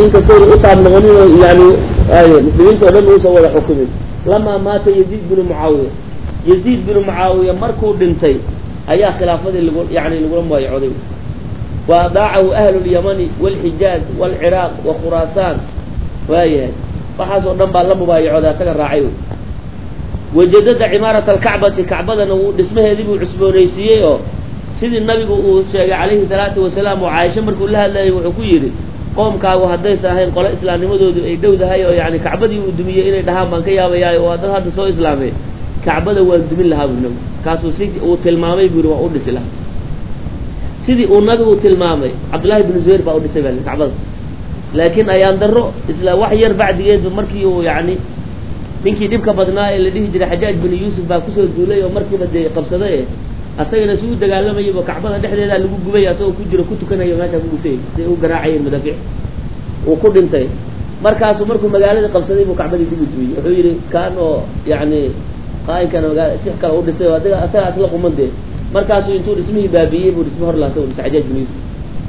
كثير أطعم نغني يعني مسلمين تقولون وصوا ولا حكمين لما مات يزيد بن معاوية يزيد بن معاوية مركو بنتي أي خلافة اللي يعني اللي يقولون ما يعودون وضاعه أهل اليمن والحجاز والعراق وخراسان وهي فحصوا نبى الله مبايع هذا سكر راعيه وجدد عمارة الكعبة كعبة اسمها ذي عثمانية سيد النبي عليه الصلاة والسلام وعائشة مركو لها لا يوحكيري قوم كاو هديس هاي قراء إسلامي مدود يدود هاي يعني كعبة ودمية إلى دهام من كيا ويا وهذا هذا صو إسلامي كعبة والدمية لها بالنم كاسو سيد وتلمامي بيروا أود السلام سيدي النبي وتلمامي عبد الله بن زبير بأود السلام كعبة لكن أيام درو إسلام وحير بعد يد مركي يعني ninkii dibka badnaa ee la dhihi jiray Xajaaj bin Yuusuf baa ku soo duulay oo markii baday qabsaday asagana suu dagaalamay oo Kacbada dhexdeeda lagu gubay asagoo ku jira ku tukanayo meesha ku gubtay si uu garaacay madaafiic oo ku dhintay markaasuu markuu magaalada qabsaday buu Kacbadii dib u duway wuxuu yiri kaan oo yaani qaaykan magaalada si kale u dhisay adiga asaga asla qumande markaasuu intuu ismihii baabiyay buu isma hor laasay Xajaaj bin Yuusuf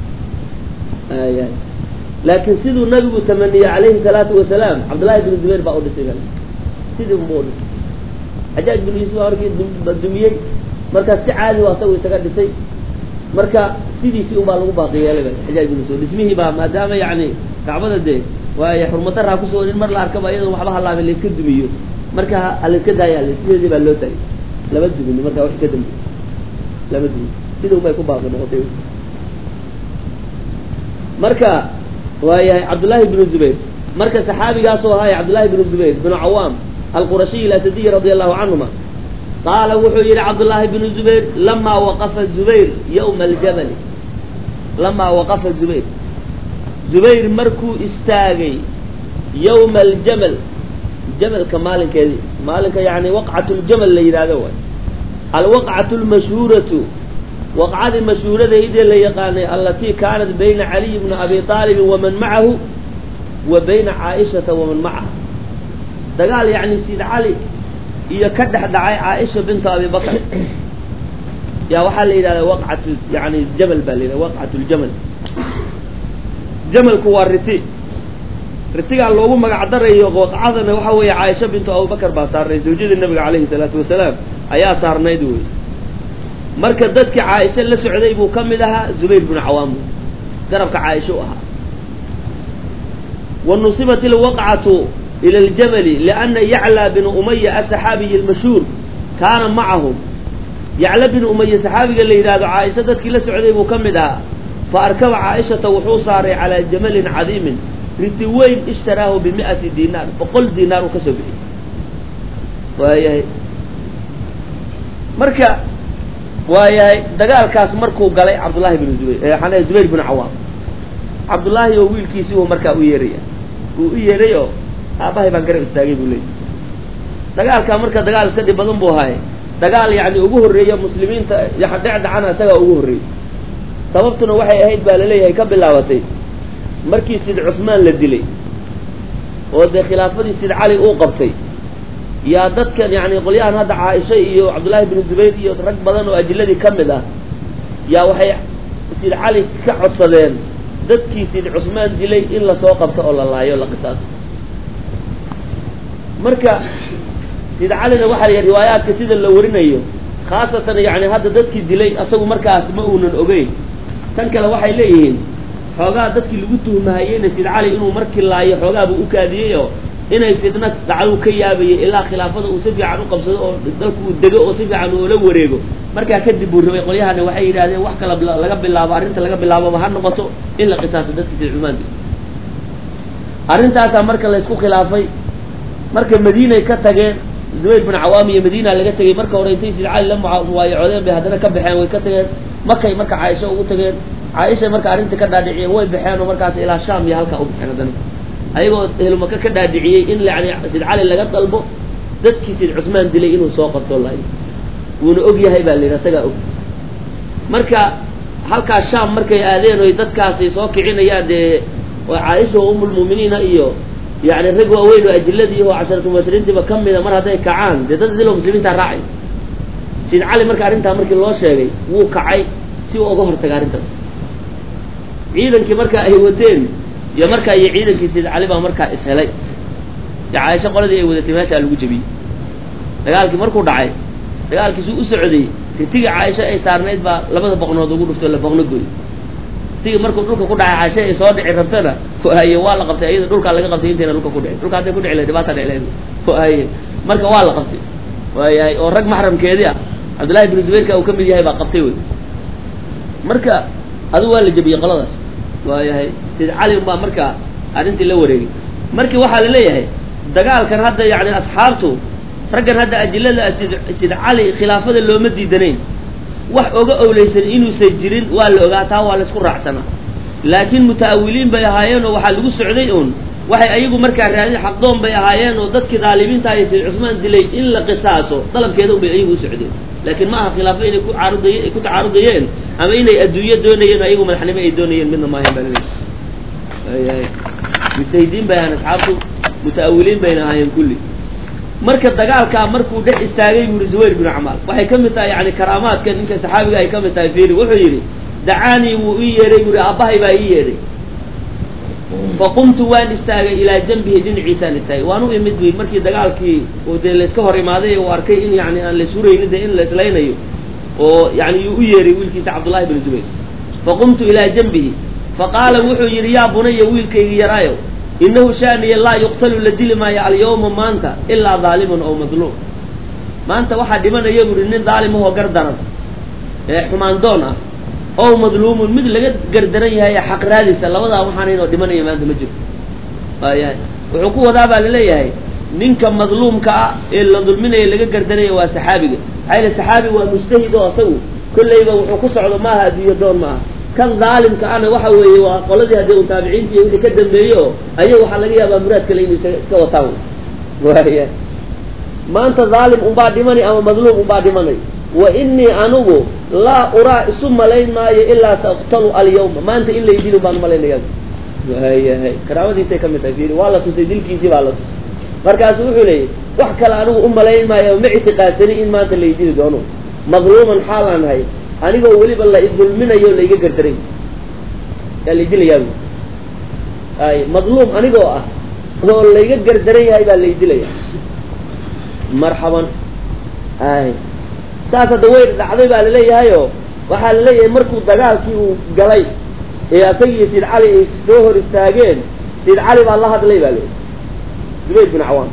laakin sidoo nabigu tamaniya alayhi salatu wasalaam Abdullah ibn Zubayr baa u dhisay sidii mood Xajaaj bin Yuusuf arkay dumiyay marka si caadi waa soo isaga dhisay marka sidii si uma lagu baaqiyay Xajaaj bin Yuusuf dhismihii baa maadaama yaani Kacbada de waa xurmada raa ku soo in mar la arkaba iyadoo waxba halaabay la iska dumiyo marka hal iska daayay sidii baa loo tagay laba dumin marka wax ka dambeeyay laba dumin sidoo ma ku baaqay noqotay marka waa Abdullah ibn Zubayr marka saxaabigaas oo ahaa Abdullah ibn Zubayr ibn Awam القرشي الأسدي رضي الله عنهما قال وحي عبد الله بن الزبير لما وقف الزبير يوم الجبل لما وقف الزبير زبير مركو استاغي يوم الجبل جبل كمالك هذه مالك يعني وقعة الجبل اللي هذا الوقعة المشهورة وقعة المشهورة اللي يقال التي كانت بين علي بن أبي طالب ومن معه وبين عائشة ومن معه دقال يعني سيد علي يكدح دعاء عائشة بنت أبي بكر يا وحال إلى وقعة يعني الجبل بالإلى وقعة الجمل جمل كوار رتي قال له ما قعد رأي وقعنا وحوي عائشة بنت أبي بكر بصار زوجة النبي عليه الصلاة والسلام أيا صار نيدوي مركز ذاتك عائشة لسعودي بكملها زبير بن عوام قربك عائشة والنصيبة الوقعة إلى الجبل لأن يعلى بن أمية الصحابي المشهور كان معهم يعلى بن أمية صحابي اللي إذا عائشة ذاتك لسعودي مكملها فأركب عائشة وحوصاري على جمل عظيم رتوين اشتراه ب100 دينار فقل دينار كسبه وهي مركا وهي دقال كاس مركو قال عبد الله بن زبير حنا زبير بن عوام عبد الله يويل كيسي ومركا ويريا أباهي بانكر استاجي بولي دقال كامركا دقال سدي بدن بوهاي دقال يعني أبوه الرجال مسلمين يحدد عنها سجى أبوه الرجال سببتنا وحي أهيد بالليل هي كبل لاوتي مركي سيد عثمان للدلي وده خلافة سيد علي أوقفتي يا ضد كان يعني قليان هذا عائشة وعبد الله بن الزبير يترك بدن وأجلدي كمله يا وحي سيد علي كعب صدين ضد كي سيد عثمان دلي إلا سوقفته الله يلا قصاص مركا سيد علي وحي روايات كثيرة اللي ورينيه خاصة يعني هذا ضد كي دلي أصله مركا اسمه أوجي تنكل وحي ليهين حوجا ضد كي لقطه مهيين سيد علي إنه مركي الله يحوجا بأكاديه إنه يسيدنا دعوا كيابي إلا خلافته وسبع عنه قبضه ذلك والدجاء وسبع عنه ولو وريجه مركا كذب ورمي قليها أنا وحي هذا وحكى لقب الله أنت لقب الله ما هنقصه إلا قصاص ضد كي العمان أنت هذا مركا لا يسكو خلافي مركا مدينة كتجين زبير بن عوامي مدينة اللي جت مركا وريتي سيد علي لما ويعودين بهذا كب حين ويكتجين مكة مركا عائشة وتجين عائشة مركا أنت كذا دعية هو بحين ومركا إلى الشام يهلك أو بحين هذا أيوة لما كذا دعية إن يعني سيد علي اللي جت طلبه ذات سيد عثمان دلي إنه ساقط الله ونأجي هاي باللي نتجا مركا هلك الشام مركا يأذين ويدت كاسي ساقعين ياد وعائشة أم المؤمنين إياه يعني الرجوع وين أجلدي هو 10 مباشرين تبى كمل مرة هذا كعان ده تنزلهم مسلمين تراعي سيد علي مركا أنت مركا الله شيء وكعي سوى ظهر تجارين تس عيدا كمركا أيوتين iyo markaa iyo ciidankii Sayyid Cali baa markaa ishelay Caaisha qoladii ay wadatay meesha lagu jabiyay dagaalkii markuu dhacay dagaalkiisu u socday tiga Caaisha ay saarneed baa labada boqnood ugu dhuftay la boqno gooy tiga markuu dhulka ku dhacay Caaisha ay soo dhici rabtana ay waa la qabtay iyada dhulka laga qabtay inteena dhulka ku dhacay dhulka hadda ku dhacay dhibaato dhacay ay marka waa la qabtay waayay oo rag maxramkeedii ah Abdullah ibn Zubayr ka uu kamid yahay baa qabtay way marka adu waa la jabiyay qoladaas waayay Sayyid Cali baa marka arintii la wareegay markii waxa la leeyahay dagaalkan hadda yaani asxaabtu raggan hadda ajilada Sayyid Cali khilaafada looma diidanayn wax oga awleysan inuu jirin waa la ogaataa waa la isku raacsanaa laakiin mutaawiliin bay ahaayeen oo waxa lagu socday waxay ayagu markaa raadin xaqdoon bay ahaayeen oo dadkii daalimiinta ay Sayyid Usmaan dilay in la qisaaso dalabkeeda bay ayagu u socdeen laakiin ma aha khilaafo inay ku taarudayeen ama inay adduunyo doonayeen ayagu madaxnimo ay doonayeen midna ma ahayn balay ay mutaydin bayaan asxaabtu mutaawiliin bayna ahaayeen kulli marka dagaalka markuu dhex istaagay buu Zubayr ibn Amal waxay kamid tahay yaani karaamaadka ninka saxaabiga ay kamid tahay fiiri wuxuu yiri dacaani wuu ii yeeray buu aabahay baa ii yeeray faqumtu waan istaagay ilaa janbihi dhinaciisa istaagay waanu imid buu markii dagaalkii oo de la iska hor imaaday oo arkay in yaani aan la suuraynin in la islaynayo oo yaani uu yeeray wiilkiisa Abdullah ibn Zubayr faqumtu ilaa janbihi faqala wuxuu yiri ya bunayya wiilkayga yaraayo إنه شأني لا يقتل لدل ما اليوم ما أنت إلا ظالم أو مظلوم ما أنت واحد من يقول إن ظالم هو قردنا حمان دونا أو مظلوم مثل لقد قردنا هي حق رادس الله وضع وحنين ودمنا ما أنت مجد وعقوه ذا بالله هي منك مظلوم كا إلا ظلمنا اللي قد قردنا وسحابي هاي السحابي ومجتهد وصو كل يبغى وحقص على ما هذه يدور معه كان ظالم كأنا وحوي وقلدي هذه متابعين في اللي كدم بيو أيه وحلاقيها بمرات كلين كوتاو وهي ما أنت ظالم وبعد مني أو مظلوم وبعد مني وإني أنوب لا أرى ثم لين ما إلا سأقتل اليوم ما أنت إلا يجيني بعد ملين يجي وهي كرامة دي تكمل تفسير والله تسجل كيسي والله مركز وحولي وحكى لأنه لين ما معي تقاتني إن ما أنت اللي يجيني دونه مظلوما حالا هاي أنا قولي بالله إذن من يوم اللي يقدرين اللي يجي لي يوم أي مظلوم أنا قول اللي يقدرين هاي باللي يجي لي مرحبا أي ساسة دوير العظيم على لي هايو وحال لي مركو دجال كيو جلي يا سيد علي سهر استاجين سيد علي بالله هذا لي بالي زبير بن عوام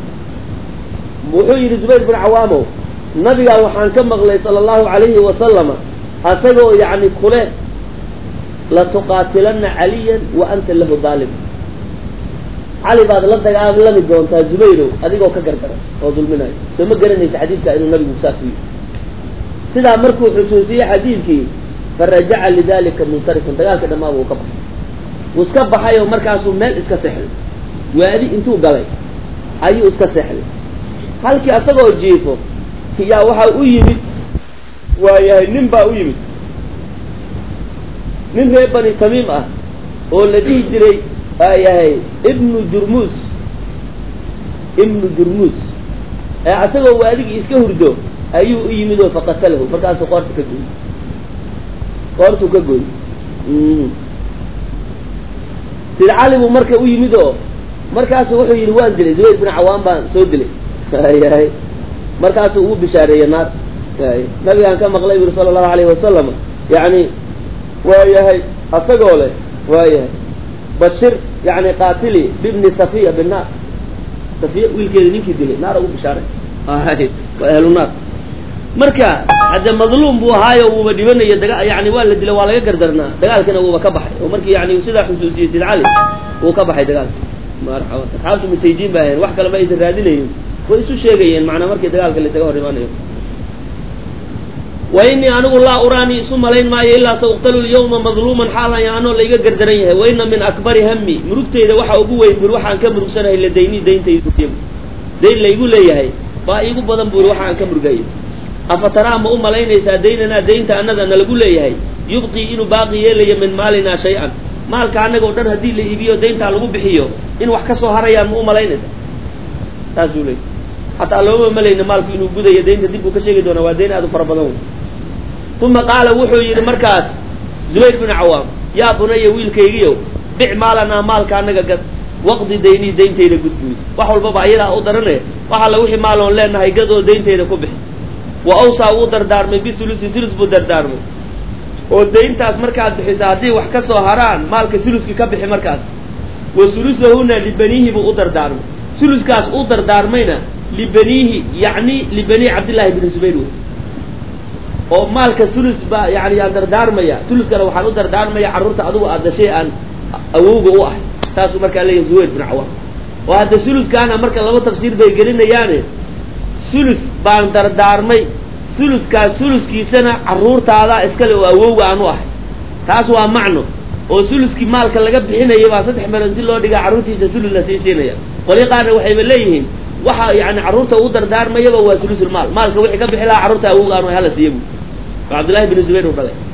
وحير زبير بن عوامه النبي وحان كم مغلي صلى الله عليه وسلم أتقوا يعني كله لا تقاتلن عليا وأنت له ظالم علي بعد لا تقال لا يجون تزبيره أديكوا كجرجرة وظلمنا ثم قرني حديث كأنه النبي مسافي سيدا مركو حسوسية حديثك فرجع لذلك المنصرف تقال كده ما هو كبح وسكبح أيه مركزه مال إسكسحل وهذه أنتوا قلي أيه إسكسحل هل كي أتقوا جيفه هي وها أيمت ويا نبأ أيمت من هي بني تميم هو الذي جري يا ابن جرموس أتقوا وهذه إسكهردو أيه أيمته فقتله فكان سقارته كجوي العالم مركز أيمته مركز وحي الوان دلي زويد بن عوام بان سودلي هاي مركز هو بشارية نار نبي كان مغلي صلى الله عليه وسلم يعني وياهي أتقوله وياهي بشر يعني قاتلي بابن صفية بالنار صفية ويلكينك دلي نار هو بشارة هاي وأهل النار مركا هذا مظلوم بو هاي وبدينا يدقى يعني والد لو على يقدرنا دقال كنا هو كبح ومركي يعني وسيدا حسوسية العالي هو كبح دقال مرحبا حاولوا متيجين باهين وحكى لما يترادلين ويسو شيئين معنا مركي دقال اللي تقول رمانه وإني أنا الله أراني ثم لين ما إلا سأقتل اليوم مظلوما حالا يعني اللي يقدرنيه وإن من أكبر همي مركتي إذا وحى أبوه بروح عن كبر سنة إلا دين تيجي دين اللي يقول لي هاي فيقول بدن بروح عن كبر جاي أفترى ما لين إذا ديننا دين تأنذ أن نقول لي هاي يبقي إنه باقي يلي من مالنا شيئا مال كأنه قدر هدي اللي يبيه دين تعلقوا بحيه إن وحكسوا هريا ما لين إذا تزولي حتى لو ما لين مال كإنه جود يدين تديبوا كشيء دون ودين هذا فربضون ثم قال وحي المركز زبير بن عوام يا بني ويل كيجيو bic maalanaa maalka anaga gad waqdi daynii dayntayda gudbuy wax walbaba ayadaa u darane waxa la wixii maaloon leenahay gad oo dayntayda ku bixi wa awsaa uu dardaarmay bisulusi sulus buu dardaarmay oo dayntaas markaad bixisa haddii wax ka soo haraan maalka suluski ka bixi markaas wa sulusahuna libaniihi buu u dardaarmay suluskaas u dardaarmayna libaniihi yacni libanii cabdillaahi bni zubayr wey oo maalka sulus baa yani yaan dardaarmaya suluskana waxaan u dardaarmaya carruurta adugu aad dashay aan awowga u ahay saasuu markaa leeyahay zubayr bin cawaam oo hadda suluskaana marka laba tafsiir bay gelinayaane sulus baan dardaarmay suluskaas suluskiisana carruurtaadaa iskale oo awowga aan u ahay taas waa macno oo suluskii maalka laga bixinaya baa 3 meelood si loo dhigaa carruurtiisa sulus la siinaya qoli qaarna waxayba leeyihiin waxa yani carruurta u dardaarmayaba waa sulusul maal maalka wixii ka bixi lahaa carruurta awowga aan hala siiyo cabdullaahi bin zubayr u dhalay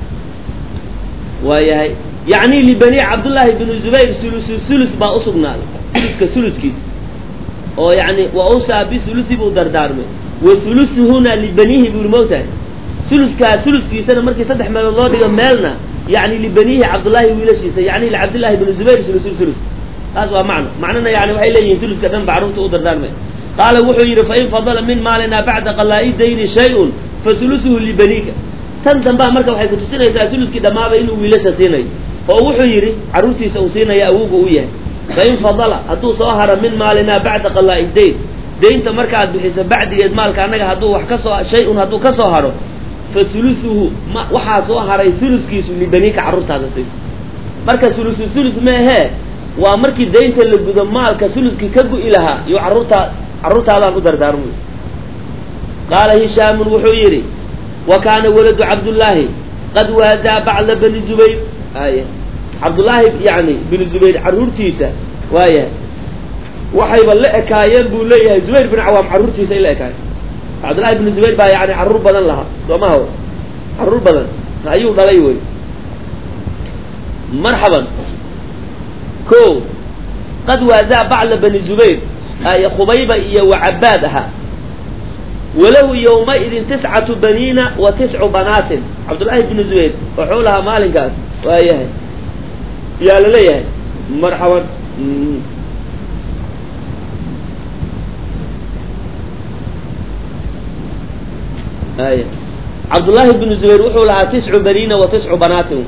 waayahay yani libani cabdullaahi bin zubayr sulus baa usugnaaday suluska suluskiisa oo yani wa awsaa bisulusi buu dardaarmay wa sulusuhuna libaniihi buu moogtahay suluskaas suluskiisana markii 3 meelood loo dhigo meelna yani libaniihi cabdullaahi wiilashiisa yani cabdullaahi bin zubayr sulus taas waa macno macnana yani waxay leeyihiin suluska dhan baa carruurta u dardaarmay qaala wuxuu yidhi fain fadala min maalina bacda qalaa'i dayni shay-un fasulusuhu libaniika tan dambaa marka waxay kutusinaysaa suluskii dhammaaba inuu wiilasha siinayo oo wuxuu yidhi carruurtiisa uu siinaya awowga u yahay fain fadala hadduu soo haro min maalinaa bacda qalaa'i dayn daynta markaaad bixiso bacdigeed maalka annaga hadduu wax kasoo shay-un hadduu ka soo haro fa sulusuhu waxaa soo haray suluskiisu libaniika carruurtaada siin marka sulus meehee waa markii daynta la gudo maalka suluskii ka gu'i lahaa iyo carruurtaadaan u dardaarmay qaala hishaamun wuxuu yidhi wa kaana waladu cabdullaahi qad waadaa bacda bani zubayr aya cabdullaahi yani binu zubayr carruurtiisa waaya waxayba la ekaayeen buu leeyahay zubayr bin cawaam carruurtiisa ay la ekaayeen cabdullaahi binu zubayr baa yani carruur badan lahaa soomaha carruur badan ayuu dhalay wey marxaban ko qad waadaa bacda bani zubayr ay khubayba iyo wacabaad ahaa walahu yawmaidin 9 baniina wa 9 banaatin cabdullaahi bnu zubayr wuxuu lahaa maalinkaas waayahay yaa la leeyahay marxaban aya cabdullaahi bnu zubayr wuxuu lahaa 9 baniina wa 9 banaatin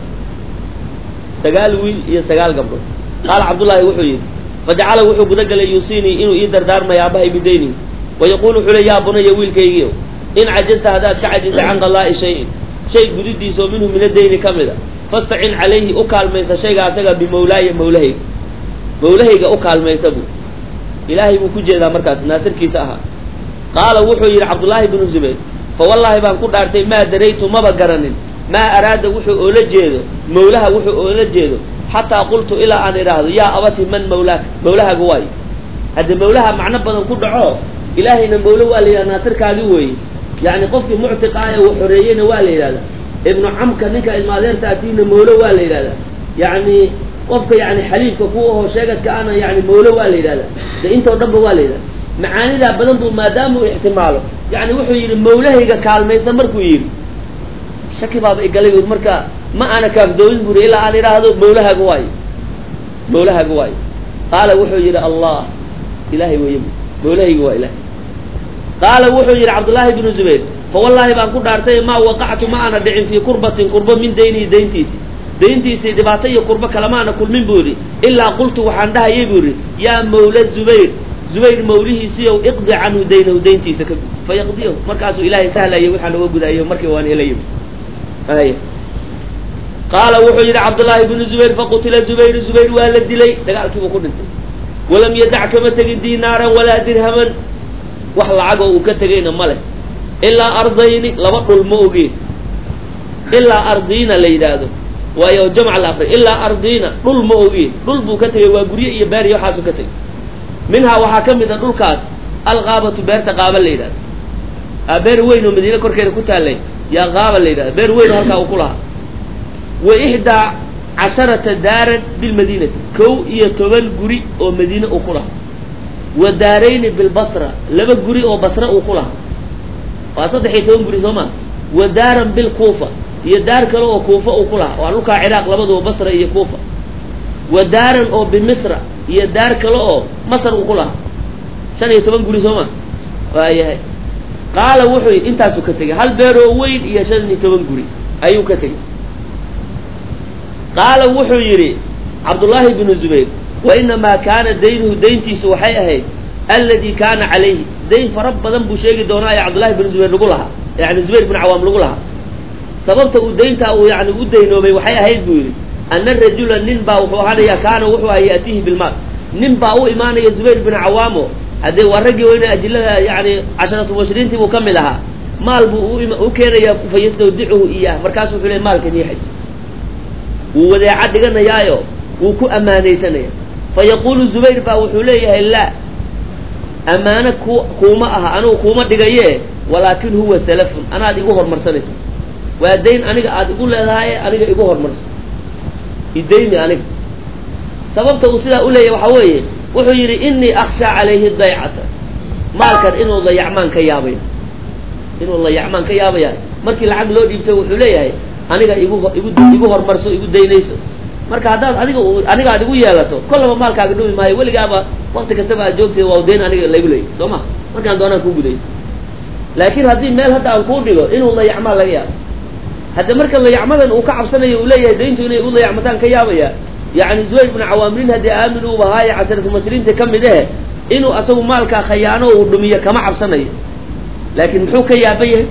9 wiil iyo 9 gabdhood qaala cabdullaahi wuxuu yidhi fajacala wuxuu gudagalay yuusiinii inuu ii dardaarmayo aabahay bidayni wayaquulu wuxuu le yaa bunaya wiilkaygiio in cajazta haddaad ka cajizta can qalaa'i shayin shay gudidiisa oo minhu min adayni ka mida fastacin calayhi u kaalmaysa shayga asaga bimawlaaya mawlahayga u kaalmaysa buu ilaahay buu ku jeedaa markaas naasirkiisa ahaa qaala wuxuu yidhi cabdullaahi binu zubayr fa wallaahi baan ku dhaartay maa daraytu maba garanin maa araada wuxuu oola jeedo mawlaha wuxuu oola jeedo xataa qultu ilaa aan idhaahdo yaa abati man mawlaaka mawlahaga waayo hadde mawlaha macno badan ku dhaco ilaahayna mawlo waa la yidhahda naasirkaagi weeye yani qofkii muctiqa ah ee uu xoreeyeyna waa la yidhahdaa ibnu camka ninka ilmaadeerta atiina mawlo waa la yidhahdaa yani qofka yani xaliifka ku ahoo sheegadka ana yani mawlo waa la yidhahdaa de intoo dhanba waa la yidhahda macaanidaa badan buu maadaama uu ixtimaalo yani wuxuu yidhi mawlahayga kaalmaysa markuu yidhi shaki baaba igalay ur marka ma ana kaafdooyin buri ilaa aan idhaahdo mawlahaga waayo qaala wuxuu yidhi allah ilahay weeye mawlahayga waa ilahay qaala wuxuu yidhi cabdullaahi binu zubayr fa wallaahi baan ku dhaartay maa waqactu ma ana dhicin fii kurbatin kurbo min daynihi dayntiisii dhibaato iyo kurbo kalamaana kulmin buu yidhi ilaa qultu waxaan dhahayay buu yidhi yaa mawla zubayr mawlihiisiiyow iqdi canhu daynahu dayntiisa ka gud fayaqdiyahu markaasuu ilaahay sahlayay waxaan uga gudayo markii waan helay ay qaala wuxuu yidhi cabdullaahi bnu zubayr faqutila zubayr waa la dilay dagaalkiibuu ku dhintay walam yadac kama tegin dinaaran walaa dirhaman wax lacagoo uu ka tegayna ma leh ilaa ardayni 2 dhul ma ogeen ilaa ardiina la yidhaahdo waayo jamc la akri ilaa ardiina dhul ma ogeen dhul buu ka tegay waa gurye iyo beer iyo waxaasuu ka tegay minhaa waxaa ka mid a dhulkaas alqaabatu beerta qaaba la yidhahdo beer weyn oo madiine korkeeda ku taallay yaa qaaba la yidhahda beer weyn halkaa uu ku lahaa wa 11 daaran bilmadiinati 11 guri oo madiine uu ku lahaa wa daarayni bilbasra 2 guri oo basra uu ku lahaa waa 13 guri soo maa wa daaran bilkuufa iyo daar kale oo kuufa uu ku lahaa waa dhulkaa ciraaq labaduba basra iyo kuufa ودارا أو بمصر هي دار كلا مصر وكلها شن يتبان قولي سوما وهي قال وحي انت سكتك هل بيرو وين يا شن يتبان قولي أيو كتك قال وحي يري عبد الله بن الزبير وإنما كان دينه دينتي سوحيها الذي كان عليه دين فرب ذنب شيء دونا يا عبد الله بن الزبير نقولها يعني الزبير بن عوام نقولها سببته دينته أو يعني ودينه ما وحيها هيد بيري أن الرجل ننبا وحوهانيا كان وحوها يأتيه بالمال ننبا أو إيمان الزبير بن عوامه هذا ورقي وين أجلها يعني 10 مبشرين مكملها مال بو كان فيستودعه إياه مركزه في المال كان يحج ووذا عدقنا يايو وكو أماني سنة فيقول الزبير باوحوليه لا أمانة كوماها أنا كوما دقايه ولكن هو سلف أنا أدقوه مرسلس والدين أنا أقول لها أنا أقوه مرسل الدين أنا سببت أصيلا أولي وحويه وحيري إني أخشى عليه الضيعة مالك إنه ضيع مان كيابي إنه ضيع مان كيابي مركي العقل لو جبته وحوليه أنا أقوه مرسل أقول دينيسو marka hadaad aniga aad ugu yeelato kolba maalkaaga dhuwi maayo weligaaba waqti kastaba aad joogtay waa deen aniga laygu leeyahay Soomaa markaan doonaan ku guday laakiin hadii meel hadda aan ku dhigo inuu la yacmal laga yaabo hadda marka la yacmadan uu ka cabsanayo uu leeyahay deyntu inay u la yacmataan ka yaabaya yaani Zubayr ibn Awaamrin hadii aaminu u bahay 10 masriinta kamid ah inuu asagu maalka khayaano uu dhumiyo kama cabsanayo laakiin muxuu ka yaabayahay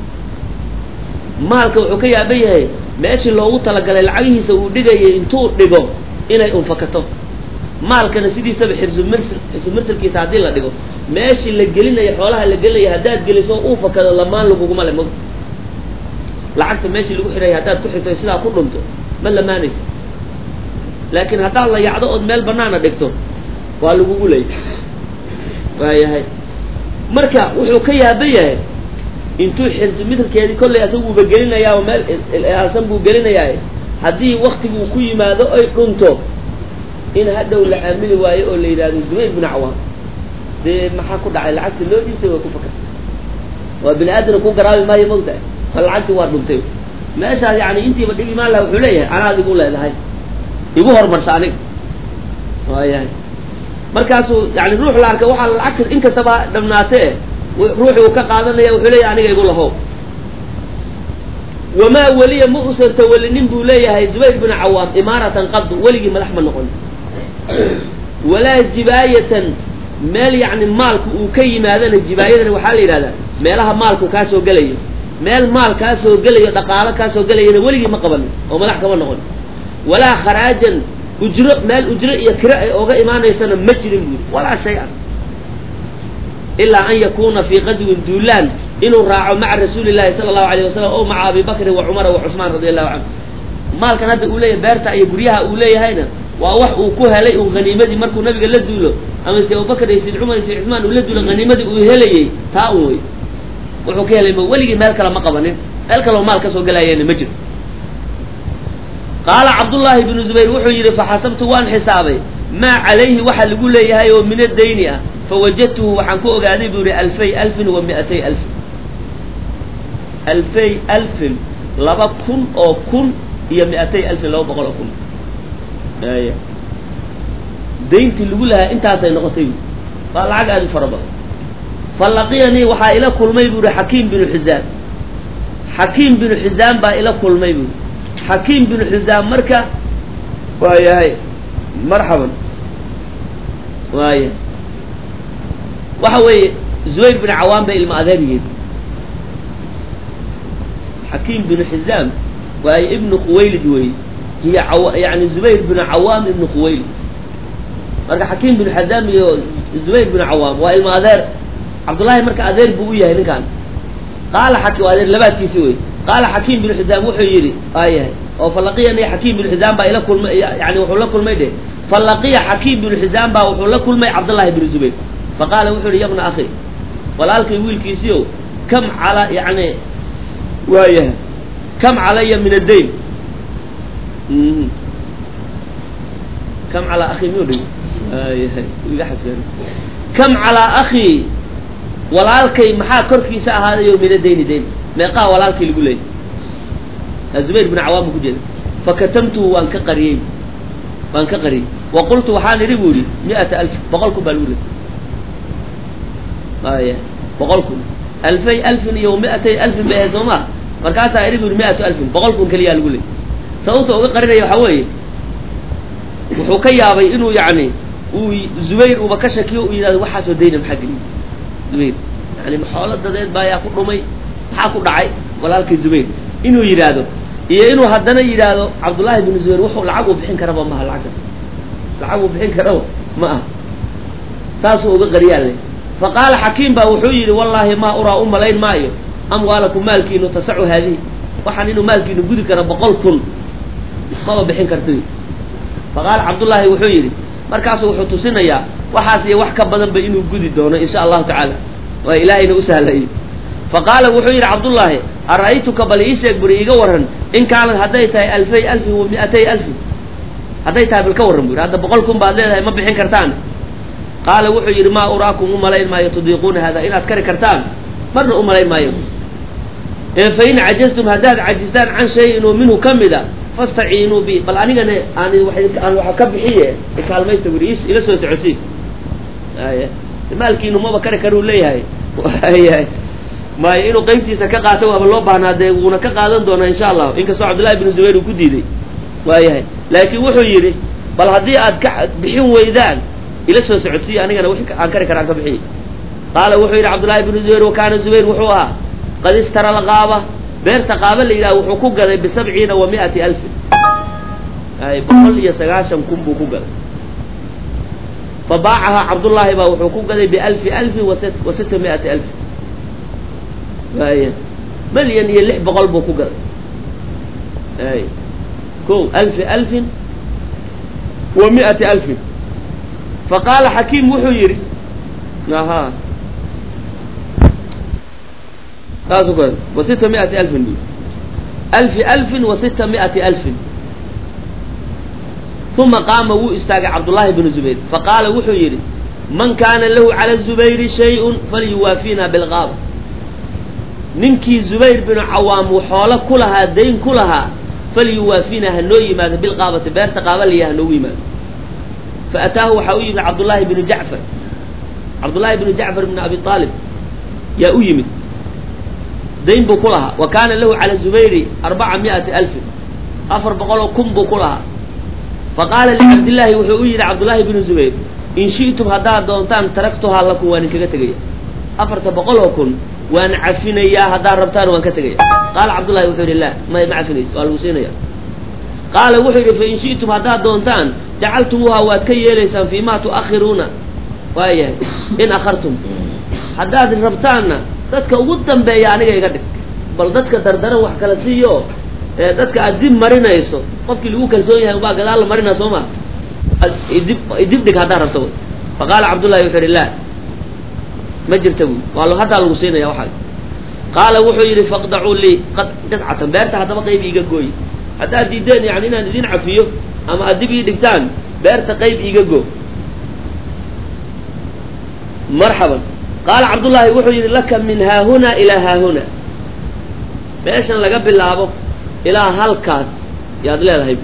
maalka wuxuu ka yaabayahay meeshii loogu talagalay lacagihiisa uu dhigayay intuu dhigo inay unfakato maalkana sidiisaba xirsu mirsalkiisa hadii la dhigo meeshii la gelinayo xoolaha la gelinayo hadaad geliso uu fakado lamaan laguguma le mog lacagta meeshii lagu xiray hadaad ku xirtay sidaa ku dhunto ma lamaanaysa laakiin hadaad la yacdo oo meel banaana dhigto waa lagugu leeyahay waayahay marka wuxuu ka yaabayahay intuu xirsu midkeedii kollay asagu bagelinayaa oo meel aalsan buu gelinayaa hadii waqtigu ku yimaado ay dhunto in hadhow la aamini waayo oo la yiraahdo Zubayr ibn Awaam maxaa ku dhacay lacagta loo dhiibtay waa ku fakatay waa bini aadana ku garaabi maayo mawda lacagta waa dhuntay meesha yaani intii badhigi maal la wuxuu leeyahay ana adigu leedahay igu hormarsa aniga waayahay markaasuu yaani ruux la arka waxa lacagta in kastaba dhamnaatay روحي وكقادنا يا وحلي يعني يقول له وما ولي مؤسر تولنين بوليه زبير بن عوام إمارة قد ولي ملح من نقول ولا جباية مال يعني مالك وكي ماذا الجباية وحالي هذا مالها مالك كاسو قلي مال كاسو قلي دقالة كاسو قلي ولي ما قبل وملح كمان نقول ولا خراجا أجرء مال أجرء يكرأ أو إيمان يسنا مجرم ولا شيء إلا أن يكون في غزو دولان إنه راعوا مع رسول الله صلى الله عليه وسلم أو مع أبي بكر وعمر وعثمان رضي الله عنه مال كان هذا أوليه بارتا يقريها أوليه هنا وأوح وكوها لي وغنيمة مركو نبي قال لدوله أما سيد أبو بكر يسيد عمر يسيد عثمان ولدوله غنيمة وهلي تاوي وحكيها لي ولي مالك لما قبنين مالك لو مالك سو قال يعني مجد قال عبد الله بن زبير وحير فحسبت وان حسابي ما عليه وحل يقول لي هاي من الدين فوجدته وحنكو قاعدين بيقول 2200 ألف 2000 لبا كن أو كن هي 200 ألف لو بقول كن أيه دينتي اللي يقولها أنت هسه نقطين فالعق هذه فربا فلقيني وحا إلى كل ما يقول حكيم بن حزام با إلى كل ما يقول حكيم بن حزام مركا وهي مرحبا وهي وحوي زبير بن عوام بالمأذنين حكيم بن حزام وهي ابن خويلد وهي هي يعني زبير بن عوام ابن خويلد مركا حكيم بن حزام زبير بن عوام وهي المأذر عبد الله مركا أذير بوية هنا كان قال حكي وأذير لبات كيسوي قال حكيم بن حزام وحيري أو فلقيني حكيم بن حزام با إلى كل يعني وحول كل ميده فلقي حكيم بن حزام با وحول كل مي عبد الله بن زبير فقال وحوري يا ابن أخي ولالك ويل كيسيو كم على يعني وايه كم علي من الدين كم على أخي مودي كم على أخي ولالك محا كركي ساعة هذا يوم من الدين دين ما قال ولالك اللي يقول الزبير بن عوام كجد فكتمته وان كقريب وأن كقري وقلت وحان ربولي 100,000 بقولكم بالولد بقولكم 2,000 يوم 200,000 بهزوما مركاتها يريدوا 100,000 بقولكم كليا الولد صوته وقرنا يحوي وحكي أبي إنه يعني وزبير وبكشكي وإذا وحسوا دين محقني زبير يعني محاولة ضد بايا كرمي حاكو دعي ولا لك زبير إنه يرادو إنه هدنا يرادو عبد الله بن زبير وحو لعبوا بحين كربا ما العكس لعبوا بحين كربا ما ساسوا بقريال فقال حكيم بوحوي والله ما أرى لين مايو أموالكم مالكي إنه تسعوا هذه وحن إنه مالكي إنه جودك رب قولكم ما هو بحين كرتوي فقال عبد الله وحوي markaasuu wuxuu tusinayaa waxaas iyo wax ka badan ba inuu gudi doono insha Allah ta'ala wa ilaahina u sahlay faqala wuxuu yiri Abdullah araytuka bal isheeg buri iga waran in kaan haday tahay 2,000 wa 200,000 haday tahay bil ka waran buri hada 100,000 baad leedahay ma bixin kartaan qala wuxuu yiri ma uraakum umalayn ma yatdiquna hada inaad kari kartaan marna umalayn maayo fa in ajaztum hadad ajizdan an shay'in minhu kamida فاستعينوا بي بل أنا وحكب حيه كلمة تقوليش إلى سوى سعسي مالكي إنه ما بكره كرو ليه هاي ما إنه قيمتي سكقاتوا بالله بنا ده ونكقادن دونا إن شاء الله إنك سو عبد الله بن زبير وكديدي وهاي لكن وحيري بل هدي بحين ويدان إلى سوى سعسي أنا وحك أنكر كران كبحي قال وحيري عبد الله بن زبير وكان الزبير وحوها قد اشترى الغابة بيرت قابل إلى وحقوق ذي ب70 و100,000 أي بقول يسقاشم كم بحقوق فباعها عبد الله وحقوق ذي ب1,000 و600,000 أي مليون يلح بقول بحقوق أي كو 1,000 و100,000 فقال حكيم وحيري نها تاسوكر و600,000 دي 1,000 و600,000 ثم قام واستاق عبد الله بن زبير فقال وحيري من كان له على الزبير شيء فليوافينا بالغاب ننكي زبير بن عوام وحوله كلها دين كلها فليوافينا هنوي ماذا بالغابة بيرت قابل لي هنوي ماذا فأتاه حوي عبد الله بن جعفر عبد الله بن جعفر بن أبي طالب يا أيمن دين بكلها وكان له على الزبير 400,000 أفر بقوله كم بكلها فقال لعبد الله وحوي عبد الله بن الزبير إن شئتم هذا دونتان تركتها لكم وأنا كتجي أفر بقوله كن وأنا عفين إياه هذا ربطان وأنا كتجي قال عبد الله وحوي الله ما عفنيش قال وسين يا قال وحوي فإن شئتم هذا دونتان جعلتموها واتكي ليس فيما تؤخرون وأيه إن أخرتم هذا الربطان dadka ugu dambeeya aniga iga dhig bal dadka dardaran wax kala siiyo dadka adib marinayso qofkii lagu kalsoon yahay baa gadaal la marina Soomaa idib dhig hada rabto faqala Abdullah ibn Farillah ma jirto walo hada lagu siinaya waxa qala wuxuu yiri faqda'u li qad qad'atan beerta hadaba qayb iga gooy hada diideen yani inaan idin cafiyo ama adib ii dhigtaan beerta qayb iga goo marhaban قال عبد الله وحي لك من ها هنا إلى ها هنا بإيش لقب اللعبه إلى هالكاس يا دليل هيب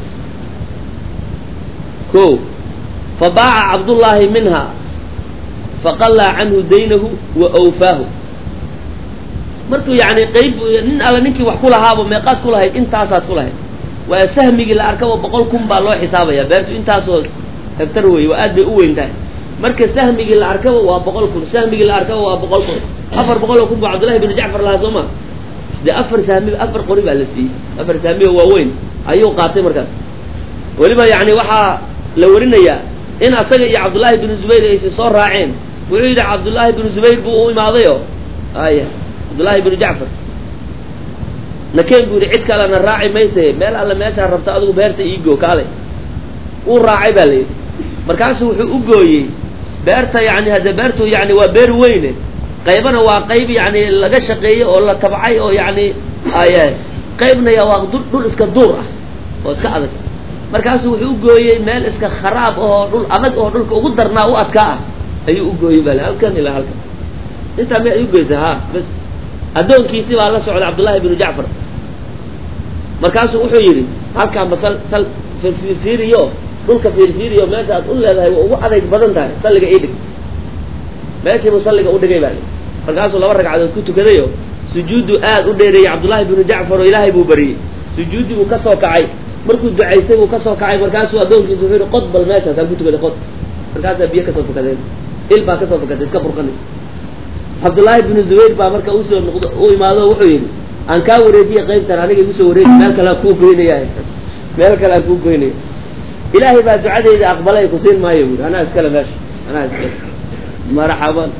كو فباع عبد الله منها فقلع عنه دينه وأوفاه مرتو يعني قيب على نكي وحكولها هابو ميقات كلها انت اساس كلها وسهمي اللي اركبه بقولكم بالله حسابه يا بيرتو انت اساس هكتروي وادي او انت marka sahmiga la arkabo waa 100,000 sahmiga la arkabo waa 100,000 400,000 Abd Allah ibn Ja'far la Soomaa de afar sahmi afar qori baa la siiyay afar sahmi waa weyn ayuu qaatay markaas waliba yaani waxa la warinaya in asaga iyo Abdullah ibn Zubayr ay soo raaceen wuxuu yiri Abdullah ibn Zubayr buu u imaadayo aya Abdullah ibn Ja'far nakeen buu cid kale na raaci meesay meel alla meesha rabta adigu beerta iigo kaale uu raacay baa leeyahay markaas wuxuu u gooyay beerta yani hada beertu yani waa beer weyn qaybana waa qayb yani laga shaqeeyo oo la tabcay oo yani ayay qaybna waa dhul iska duur ah oo iska adag markaas wuxuu u gooyay meel iska kharaab oo dhul adag oo dhulka ugu darnaa u adkaa ayuu u gooyay bal halkan ila halkan inta ma ayuu gooyay bas adoonkiisi baa la socday Abdullah ibn Ja'far markaas wuxuu yiri halka masal fiiriyo dhulka fiirfiiriyo meesha aad u leedahay waa ugu adayg badan tahay salliga ii dhig meeshii buu salliga u dhigay baa markaasuu 2 ragcadood ku tukadayo sujuudu aad u dheereeyay Cabdullah ibn Ja'far oo Ilaahay buu bariyay sujuudi buu ka soo kacay markuu ducaystay buu ka soo kacay markaasuu adoonkiisu wuxuu yiri qod bal meesha ka tukaday qod markaas biyo ka soo tukadeen ilbaa ka soo tukadeen iska burqanay Abdullah ibn Zubayr baa marka uu soo noqdo oo imaado wuxuu yiri aan ka wareejiyay qaybtan aniga igu soo wareejiyay meel kale ku goynayay meel kale ku goynayay Ilaahay baa ducadeyda aqbalay ku siin maayo ana iskala meesha ana iskala marhaban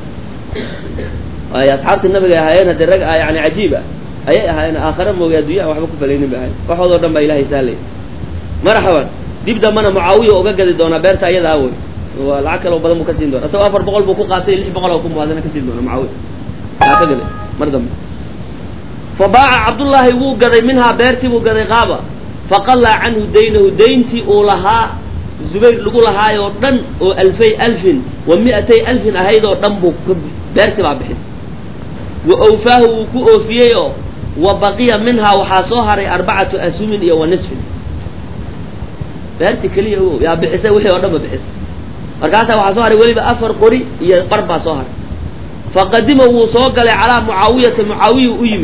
ay asxaabta nabiga ahaayeen rag yani ajiiba ayay ahaayeen aakhira mooga adduunyaha waxba ku faleynin baa waxoodo dhan baa Ilaahay saalay marhaban dibda mana Muawiya uga gadi doona beerta ayada away waa lacag kale oo badan ka siin doona asoo 400 buu ku qaatay 600 oo ku muwaadana ka siin doona Muawiya ka gadi mardam fabaa Abdullah wuu gaday minha beerti buu gaday qaaba faqalla anhu daynahu daynti oo lahaa Zubayr lagu lahaayo dhan oo 2000 wa 200000 ahaydo dhan buu beerti baa bixis wa awfaahu ku oofiyeyo wa baqiya minha waxa soo haray 4 asmin iyo nisfin beerti kaliya oo yaa bixisay wixii oo dhan bixis markaas waxa soo haray waliba 4 qori iyo qarba soo haray faqadima wuu soo galay ala Muawiya u yimid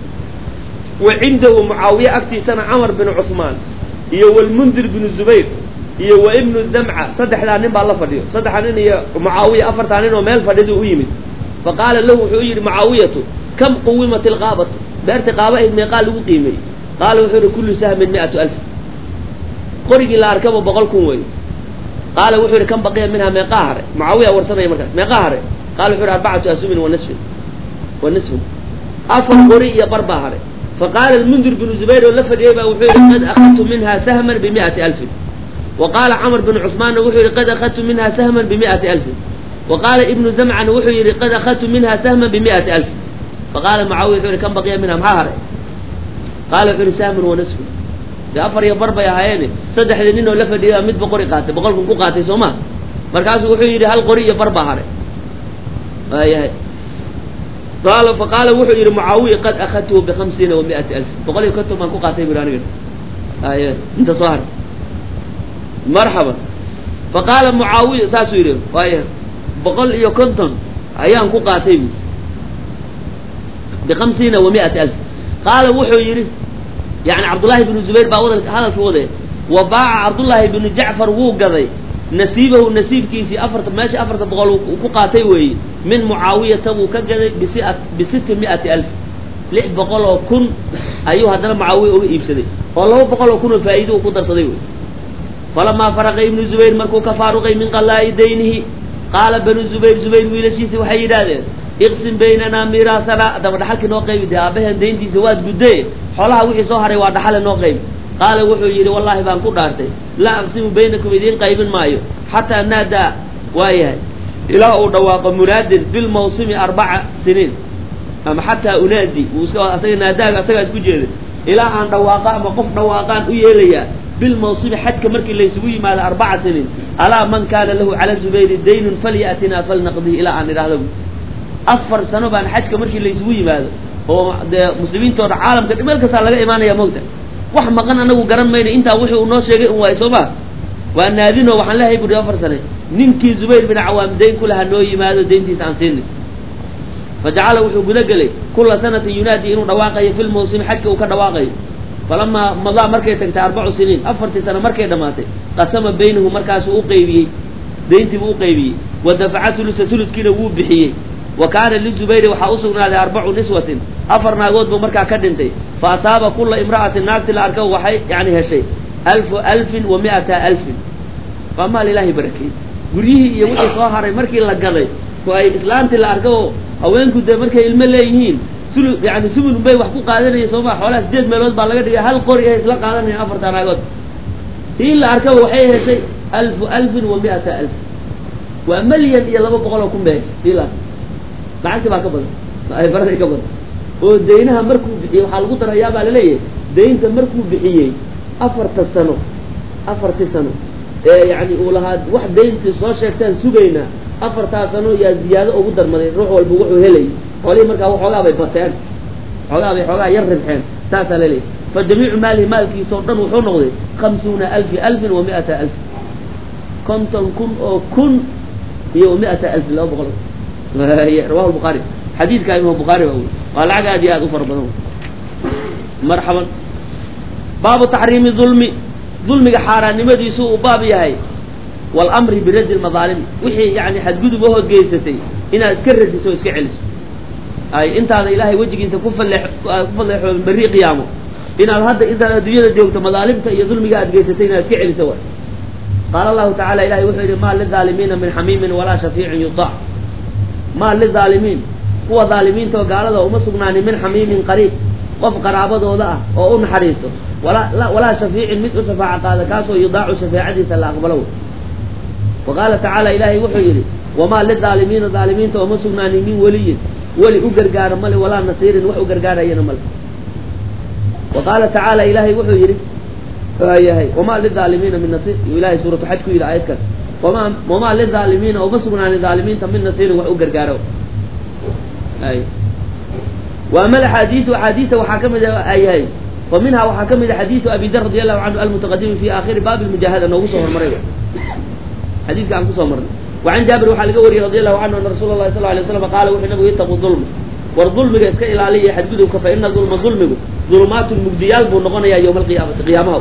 wa indahu Muawiya aktisana Umar bin Uthman iyo wal Mundir bin Zubayr iyo wa ibn Dam'a saddexda nin baa la fadhiyo saddex nin iyo Muawiya afarta nin oo meel fadhiyo u yimid faqala lahu wuxuu yiri Muawiyatu kam quwimat al-qabat beerta qaaba in meeqa lagu qiimay qala wuxuu kullu sahmin 100000 qorigi la arkabo 100 way qala wuxuu yiri kam baqiya minha meeqa hare Muawiya warsanay markaas meeqa hare qala wuxuu 4 asmin wa nisf afar qori iyo barba hare فقال المنذر بن زبير لفدي با وحير قد اخذت منها سهما ب100000 وقال عمر بن عثمان وحير قد اخذت منها سهما ب100000 وقال ابن زمعة وحير قد اخذت منها سهما ب100000 فقال معاوية وحير كم بقي منها محاهر قال وحير سهم ونصف جعفر يا بربا يا هايني صدح لنينه لفدي مد بقري قاتل بقولكم كو قاتل سوما مركز وحير هل قري يا بربا هاري قال فقال وحير معاوية قد أخذته ب50 و100,000 فقال يكتب من قاتل براني انت صار مرحبا فقال معاوية ساسويره بقول يكنتم أيام قاتل ب50 و100,000 قال وحير يعني عبد الله بن الزبير باوض هذا الفوضى وباع عبد الله بن جعفر وقضي نسيبه نسيب كيسي أفرت ماشي أفرت بقول وقاتي وي من معاوية تبو كجد ب600,000 ليه بقول كن أيها هذا معاوية يبسدي والله بقول كن فائده وقدر صديقه فلما فرغ ابن الزبير مركو كفارغ من قلاء دينه قال بن الزبير زبير ويلشيس وحي هذا اقسم بيننا ميراثنا دابا دحالك نو قيب دي ابهن دينتي زواج غدي خولها وخي سو هاري وا دحال نو قيب قال وحو يري والله بان ku dhaartay la aqsimu baynakum idin qaybin maayo hatta nada waaya ila uu dhawaaqo muraadin bil mawsimi 4 sinin ama hatta unaadi asaga naadaaga asaga isku jeeday ila aan dhawaaqa ama qof dhawaaqan u yeelaya bil mawsimi xadka markii la isugu yimaado 4 sinin ala man kana lahu ala zubayr dayn falyatina falnaqdi ila aan iraahdo 4 sano baan xajka markii la isugu yimaado oo muslimiintooda caalamka meel kasta laga imaanaya moogta wax maqan anagu garan mayna inta wixii uu noo sheegay way Soomaa waa naadino waxaan leeyahay buri 4 sano ninkii Zubayr bin Awaam deyn kulaha noo yimaado deyntiisa aan siin fajacala wuxuu guda galay kulla sanati yunaadi inuu dhawaaqayo fil mawsim xajka uu ka dhawaaqayo falama madha markay tagtay 4 siniin 4 sano markay dhamaatay qasama baynahu markaas uu qaybiyay deyntii uu qaybiyay ودفعت ثلث كيلو wuu bixiyay وكان للزبير waxa u sugnaaday 4 niswatin 4 naagood buu markaa ka dhintay فاصاب كل امراه ناقت la arko waxay yani heshay 1100,000 fama lillahi barakay gurihi iyo wixii soo haray markii la gaday oo ay islaanti la arko haweenku de markay ilmo leeyihiin sulu yani subul bay wax ku qaadanayay Soomaa xoolaha 8 meelood baa laga dhigay hal qori ay isla qaadanayeen 4 naagood tii la arko waxay heshay 1100,000 waa milyan iyo 200 kun bay ila lacagti baa ka badan ay baray ka badan oo deynaha markuu bixiyay waxa lagu darayaa baa la leeyahay deynta markuu bixiyay 4 sano yani uu lahaa wax deynta soo sheegtaan sugayna 4 sano yaa ziyaado ugu darmaday ruux walba wuxuu helay xoolii markaa waxoogaa bay bateen xogaa yar ribxeen taas la leeyahay fajamiicu maalihi maalkiisa oo dhan wuxuu noqday 50,000 1100,000 konton kun oo kun iyo 100,000 loo boqol رواه البخاري حديث كان إمام البخاري بقول قال عقاد يا أفر بدو مرحبا باب تحريم ظلم حاران نمدي سوء باب يهي والأمر برد المظالم وحي يعني حدقود بهود قيستي إنا اسكرد سوء اسكعلس أي انت هذا إلهي وجهك انت كفل بري قيامه إنا هذا إذا الدنيا ديوكت مظالمت إيا ظلم قاد قيستي إنا اسكعلس سوء قال الله تعالى إلهي وحي ما للظالمين من حميم ولا شفيع يطاع ما للظالمين هو ظالمين تو قال وما سقناني من حميم قريب قف قرابته وضعه وأن حريصه ولا شفيع مثل شفاعة قال كاسو يضاع شفاعتي سلا أقبله وقال تعالى إلهي وحيري وما للظالمين الظالمين تو وما سقناني من ولي أقرقار ملي ولا نصير وأقرقار أينا ملي وقال تعالى إلهي وحيري وما للظالمين من نصير إلهي سورة حج إلى آيات كذا وما للظالمين وما سقناني الظالمين من نصير وأقرقاره أي وأما الحديث وحكم أي ومنها وحكم حديث أبي ذر رضي الله عنه المتقدم في آخر باب المجاهدة أنه وصف مرة حديث كان وصف مرة وعن جابر وحلقوري رضي الله عنه أن رسول الله صلى الله عليه وسلم قال وحنه يتقوا الظلم والظلم يسكن إلى عليه حدده فإن الظلم ظلمات المبديات بنغنى يوم القيامة قيامه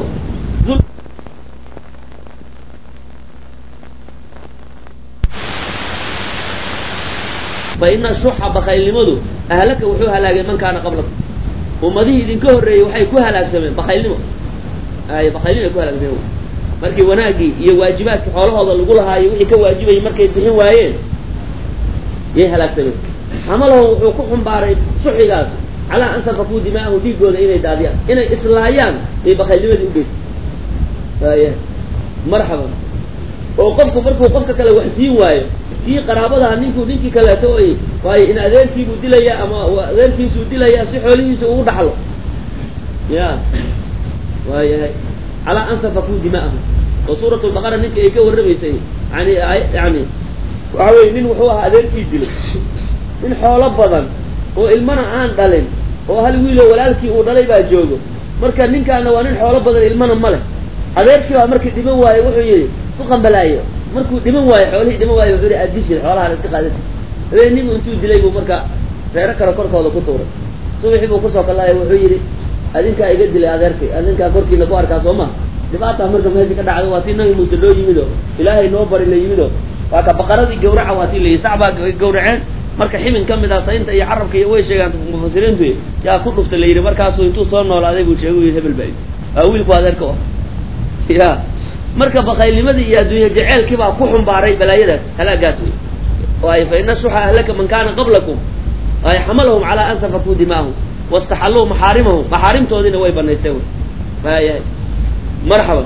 فإن الشح بخيل لمدو أهلك وحوها لاقي من كان قبلك ومديه إذن كهر وحي كوها لاك سمين بخيل لمو بخيل لمو كوها لاك سمين مركي وناقي يواجبات حوله هذا اللي يقولها يوحي كواجبه مركي يدهين وايين يها لاك سمين عمله وقوحهم باري صحي قاسو على أن تفقوا دماءه دي قول إني داديان إني إسلايان بخيل لمو دي قبيت مرحبا وقفت مركو وقفت كلا وحسين وايين في قرابتها نينكي كلا توي واي إن أذيركي بدليا أما أذيركي سودليا سحولي سوود حلو يا واي على أن سفكوا دماءهم وسورة البقرة نينكي يكور رميسي يعني وعوي من وحوها أذيركي دلي من حول بدن والمنا عن دلين وهل ويلو ولالكي ودلي باجوجو مركا نينكا أنا وانين حول بدن المنا مله أذيركي ومركي دماء واي وحوي فقم بلايو markuu dhiman waayo xoolihii dhiman waayo wuxuu yiri addishi xoolaha la istiqaaday habeenimo intuu dilay buu marka reer kale korkooda ku tuuray subaxii buu ku soo kalaay wuxuu yiri adinka iga dilay adeerkay adinka korkiina ku arkaa Soomaa dibata marka meesha ka dhacdo waa tinay muddo loo yimido ilaahay noo bari la yimido waa ka baqaradii gowraca waa tii la sacba gowraceen marka ximin kamid ah saynta iyo carabka iyo way sheegaan mufasiriintu yaa ku dhuftay la yiri markaas intuu soo noolaaday buu sheegay hebel bay wiilku adeerka ya marka baqaylimadii iyo adduunyo jaceelkii baa ku xumbaaray balaayadaas halaagaas way fa inna shuha ahlaka man kana qablakum ay hamalahum ala an safaku dimaahum wastahallu maharimtoodina way banaysteen way marhaba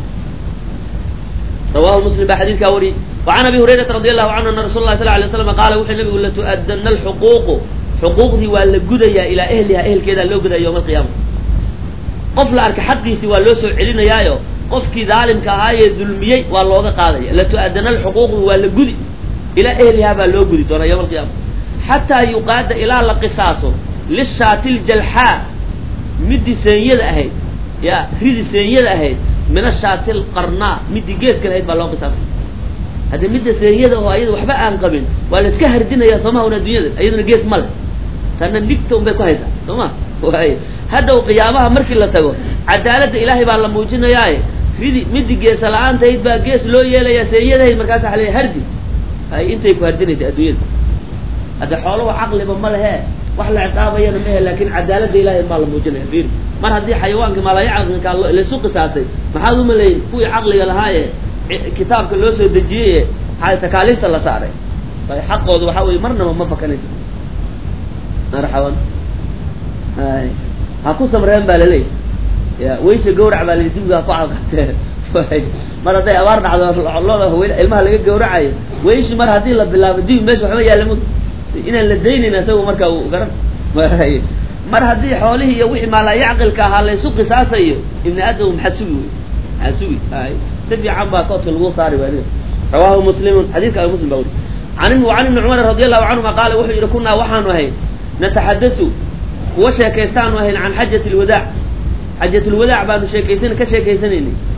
رواه مسلم بحديث كوري وعن ابي هريره رضي الله عنه ان رسول الله صلى الله عليه وسلم قال وحي النبي لا تؤدن الحقوق حقوقي ولا غديا الى اهلها اهل كذا لو غدا يوم القيامه قفل ارك حقيسي waa loo soo celinayaayo qofkii daalimka ahaa ee dulmiyay waa looga qaadaya la tu'adana al-huquuq waa la gudi ila ahliha baa loo gudi doona yawm al-qiyamah hatta yuqada ila la qisaaso lishatil jalha midi seeyada ahayd ya ridi seeyada ahayd min ashatil qarna midi geeska ahayd baa loo qisaasay hada midi seeyada oo ayadu waxba aan qabin waa la iska hardinaya Soomaaliya dunyada ayaduna gees mal tan nigto bay ku haysaa Soomaa way hada qiyaamaha markii la tago cadaalada ilaahay baa la muujinayaa midi gees la'aanteed baa gees loo yeelaya seeyadahay markaas xalay hardi ay intay ku hardinaysa adduunyada hada xooluhu aqliba ma lahe wax la ciqaabayna ma aha laakiin cadaalada ilaahay ma la muujinaya fiir mar hadii xayawaanka ma la yaqaan la suuq saasay maxaad u maleeyay kuwi aqliga lahaaye kitaabka loo soo dajiyay hal takaalifta la saaray ay xaqoodu waxa way marnaba ma fakanayso marhaban ay ha ku samreen baa leey ya weysha gowrac baa leey dibga facal qatay mar haday abaar dhacdo looda haween ilmaha laga gowracayo weyshi mar hadii la bilaabo dib meesha waxa yaala mud inaan la deynina isagu marka uu garan mar hadii xoolihi iyo wixii maala yaqilka ahaa la isu qisaasayo ibn aadam xasubi ay tabi camba qoto lagu saari weeyay rawahu muslim hadithka muslim baa عن ابن عمر رضي الله عنهما قال وحي كنا وحانو هي نتحدث وشيكيستان وهين عن حجة الوداع بانو شيكيسين كشيكيسينيني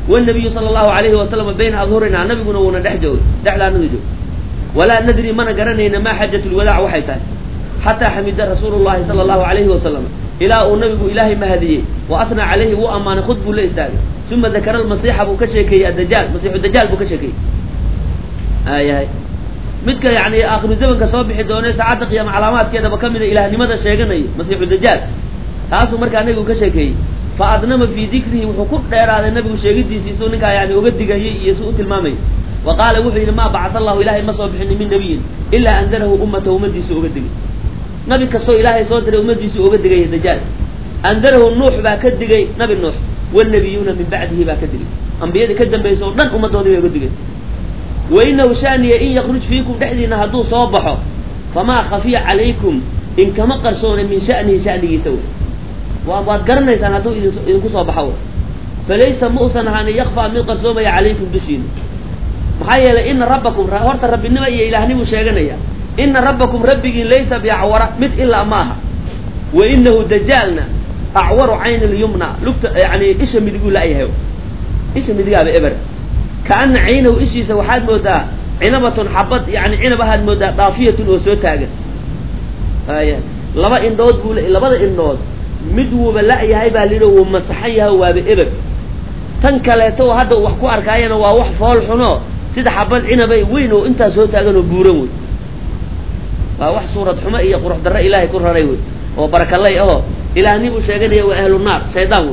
والنبي صلى الله عليه وسلم بين أظهرنا النبي قلنا دحجو دحلا نجو ولا ندري من قرنينا ما حجة الوداع وحيتان حتى حمد رسول الله صلى الله عليه وسلم إلى النبي إلهي مهدي وأثنى عليه وأمان خطبه لإستاذ ثم ذكر المسيح أبو كشكي الدجال مسيح الدجال أبو كشكي هاي midka yani aakhiru zamanka soo bixi doonay saacada qiyaam calaamaadkeeda ba kamid ilaahnimada sheeganay masiixu dajaal taasoo markaa nabigu ka sheekeeyay fa adnama fi dhikrihi wuxuu ku dheeraaday nabigu sheegidiisa ninka yani uga digayay iyo soo tilmaamay wa qaala wuxuu yiri ma ba'atha Allah ilaahi ma soo bixin min nabiyin illa anzarahu ummatahu ummadiisa uga digay nabi kasto ilaahay soo diray ummadiisa uga digay dajaal anzarahu nuux baa ka digay nabi nuux wal nabiyuna min ba'dihi baa ka digay anbiyada ka dambeeyay oo dhan ummadoodii uga digay وإنه شاني إن يخرج فيكم تحدينا هدو صوبحه فما خفي عليكم إن كما قرصون من شأنه يسوي وأبوات قرنا يسان هدو إنكو صوبحه فليس مؤسنا أن يخفى من قرصوم عليكم دشين محايا لإن ربكم ورط رب النبا إلهني وشيغنيا إن ربكم ربك ليس بأعور مت إلا أماها وإنه دجالنا أعور عين اليمنى يعني إيش مدقول لأيه إيش مدقال إبر كأن عينه إيش وحاد مودا عنبة حبط يعني عنبة هاد مودا ضافية وسوتاجر لما إندود بقول لما إندود مدو بلاقي هاي بالينه ومسحيها وبإبر تنكلته هذا وحكو أركاينا ووح فال حنا سيد حبط عنبة وينه أنت سوتاجر وبورون ووح صورة حمائية قرح در إلهي كره ريوي وبارك الله إلهني وشاقني وأهل النار سيداه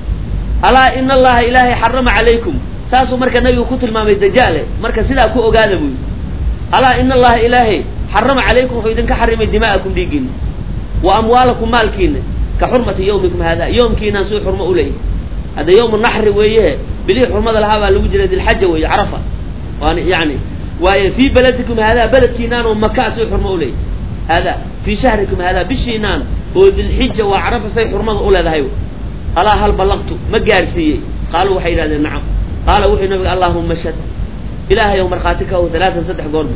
ألا إن الله إلهي حرم عليكم ساسو مركا نبي كتل مامي الدجال مركا سيدا كو اوغادبو الا ان الله الهي حرم عليكم وإذن كحرم دماءكم ديقين واموالكم مالكين كحرمة يومكم هذا يوم كينا سوء حرمة أولي هذا يوم النحر ويه بلي حرمة الهابة لوجرة الحج ويه عرفة يعني وفي بلدكم هذا بلد كينان ومكة سوء حرمة أولي هذا في شهركم هذا بشينان وذي الحجة وعرفة سوء حرمة أولي هذا الا هل بلغتوا ما قارسيه قالوا وحيدا نعم قال وحي النبي اللهم اشهد إله يوم مرخاتك وثلاثا صدح قرن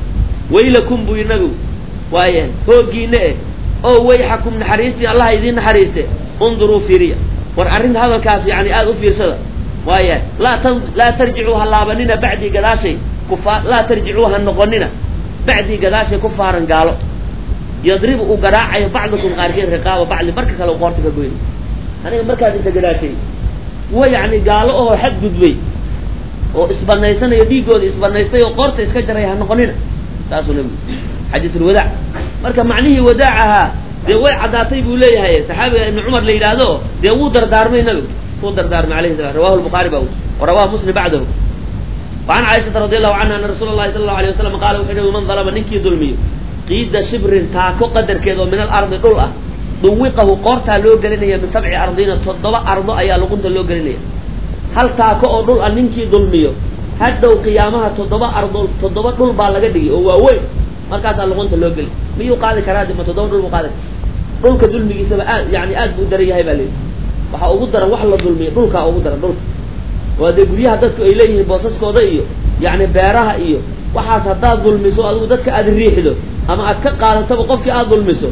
ويلكم بو النبي وايه فوقينا او ويحكم نحريستي الله يدين نحريستي انظروا في ريا وارن هذا الكاس يعني آذ في رسالة وايه لا ترجعوها اللابنين بعدي قداشي كفار لا ترجعوها النقنين بعدي قداشي كفارا قالوا يضربوا قراعي بعضكم غارقين رقابة بعض بركة لو قارتك قوين أنا مركز انت قداشي ويعني قالوا حد قدوي وإسبانيسان يديقون إسبانيستي وقرت إسكجريها النقنين تاسو نبي حديث الوداع مركب معنيه وداعها دي وي عداتي بوليها يا صحابي ابن عمر ليلادو دي وو دردارمي نبي وو دردارمي عليه السلام رواه البخاري باو ورواه مسلم بعده وعن عائشة رضي الله عنها أن رسول الله صلى الله عليه وسلم قال وحده من ظلم نكي ظلمي قيد شبر تاكو قدر كذا من الأرض دولة دوقه قرتها لو قلنيا من 7 أرضين تضبع أرض أيا لقنت لو قلنيا هل تاكو دول أنكي ظلميو هدو قيامها تضبع أرض تضبع دول بالغدي هو وين مركز لقنت لو قل ميو قال كراد ما تضبع دول مقالة دول كظلمي سبع يعني أد بدري هاي بالي waxa ugu daran wax la dulmiyo dhulka ugu daran dhulka wada guriyaha dadku ay leeyihiin boosaskooda iyo yaani beeraha iyo waxaas hadaa dulmiso adigu dadka aad riixdo ama aad ka qaadato qofkii aad dulmiso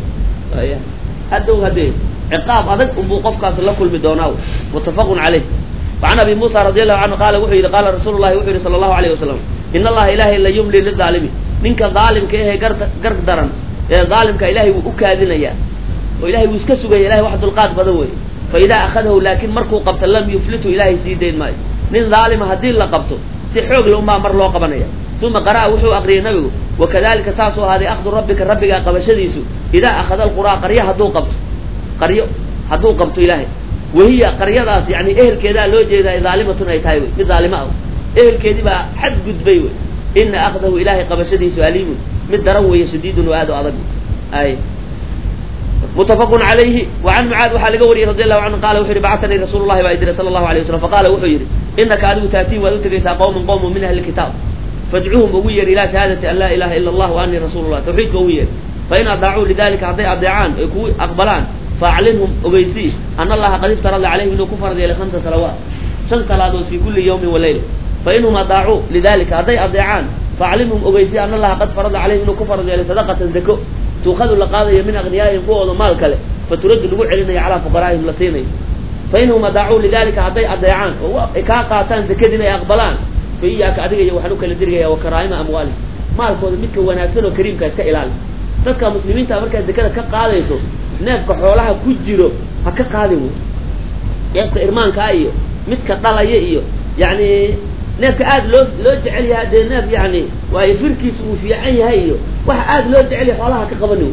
hadhow hadee ciqaab adag uu qofkaas la kulmi doonaa mutafaqun alayh وعن ابي موسى رضي الله عنه قال وحي قال رسول الله وحي صلى الله عليه وسلم ان الله اله لا يملي للظالم منك ظالم كيه قرد درن ظالم كإلهي وكادنيا وإلهي وسك سغي إلهي واحد القاد بدوي فإذا أخذه لكن مركو قبط لم يفلته إلهي سيدين ماي من ظالم هدين لقبته سحوق لهم مر لو قبنيا ثم قرأ وحو أقري النبي وكذلك ساسو هذه أخذ ربك قبشديسو إذا أخذ القرى قرية هدو قبط قرية هدو قبط إلهي وهي قرية يعني إهل كذا لو جيدا ظالمة أي تايوي بظالمة إهل كذا بقى حد قد بيوي إن أخذه إلهي قبشديسو أليم من دروي شديد وهذا أضل أي متفق عليه. وعن معاذ وحال قوري رضي الله عنه قال وحير بعثني رسول الله وإدري صلى الله عليه وسلم فقال وحير إنك أدو تأتي وأتريسا قوم من أهل الكتاب فادعوهم أوير إلى شهادة أن لا إله إلا الله وأني رسول الله توحيد أوير فإن أضاعوا لذلك أضيعان أقبلان فأعلمهم أبيسي أن الله قد افترض عليهم أنه كفر ذي 5 صلوات 5 صلوات في كل يوم وليلة فإنهم أضاعوا لذلك أضيعان فأعلمهم أبيسي أن الله قد فرض عليهم أنه كفر ذي صدقة زكاة تأخذ لقاضي من أغنيائهم قوة مال كله فترد الوعي على فقرائهم لسيني فإنهم أدعوا لذلك عضي أضيعان وكاقاتان ذكدنا يقبلان فإياك أدري وحنوك لدرجة وكرائم أموالهم ما الكود مثل وناسن وكريم كإلال تذكر مسلمين تأمرك الذكاء كقاضيته نافك حولها كجرو هكقاضيه يبقى إرمان كأيه مثل طلعيه يعني نافك عاد لو جعل هذا ناف يعني ويفركس وفي عين هيه وعاد لو جعل حولها كقبنه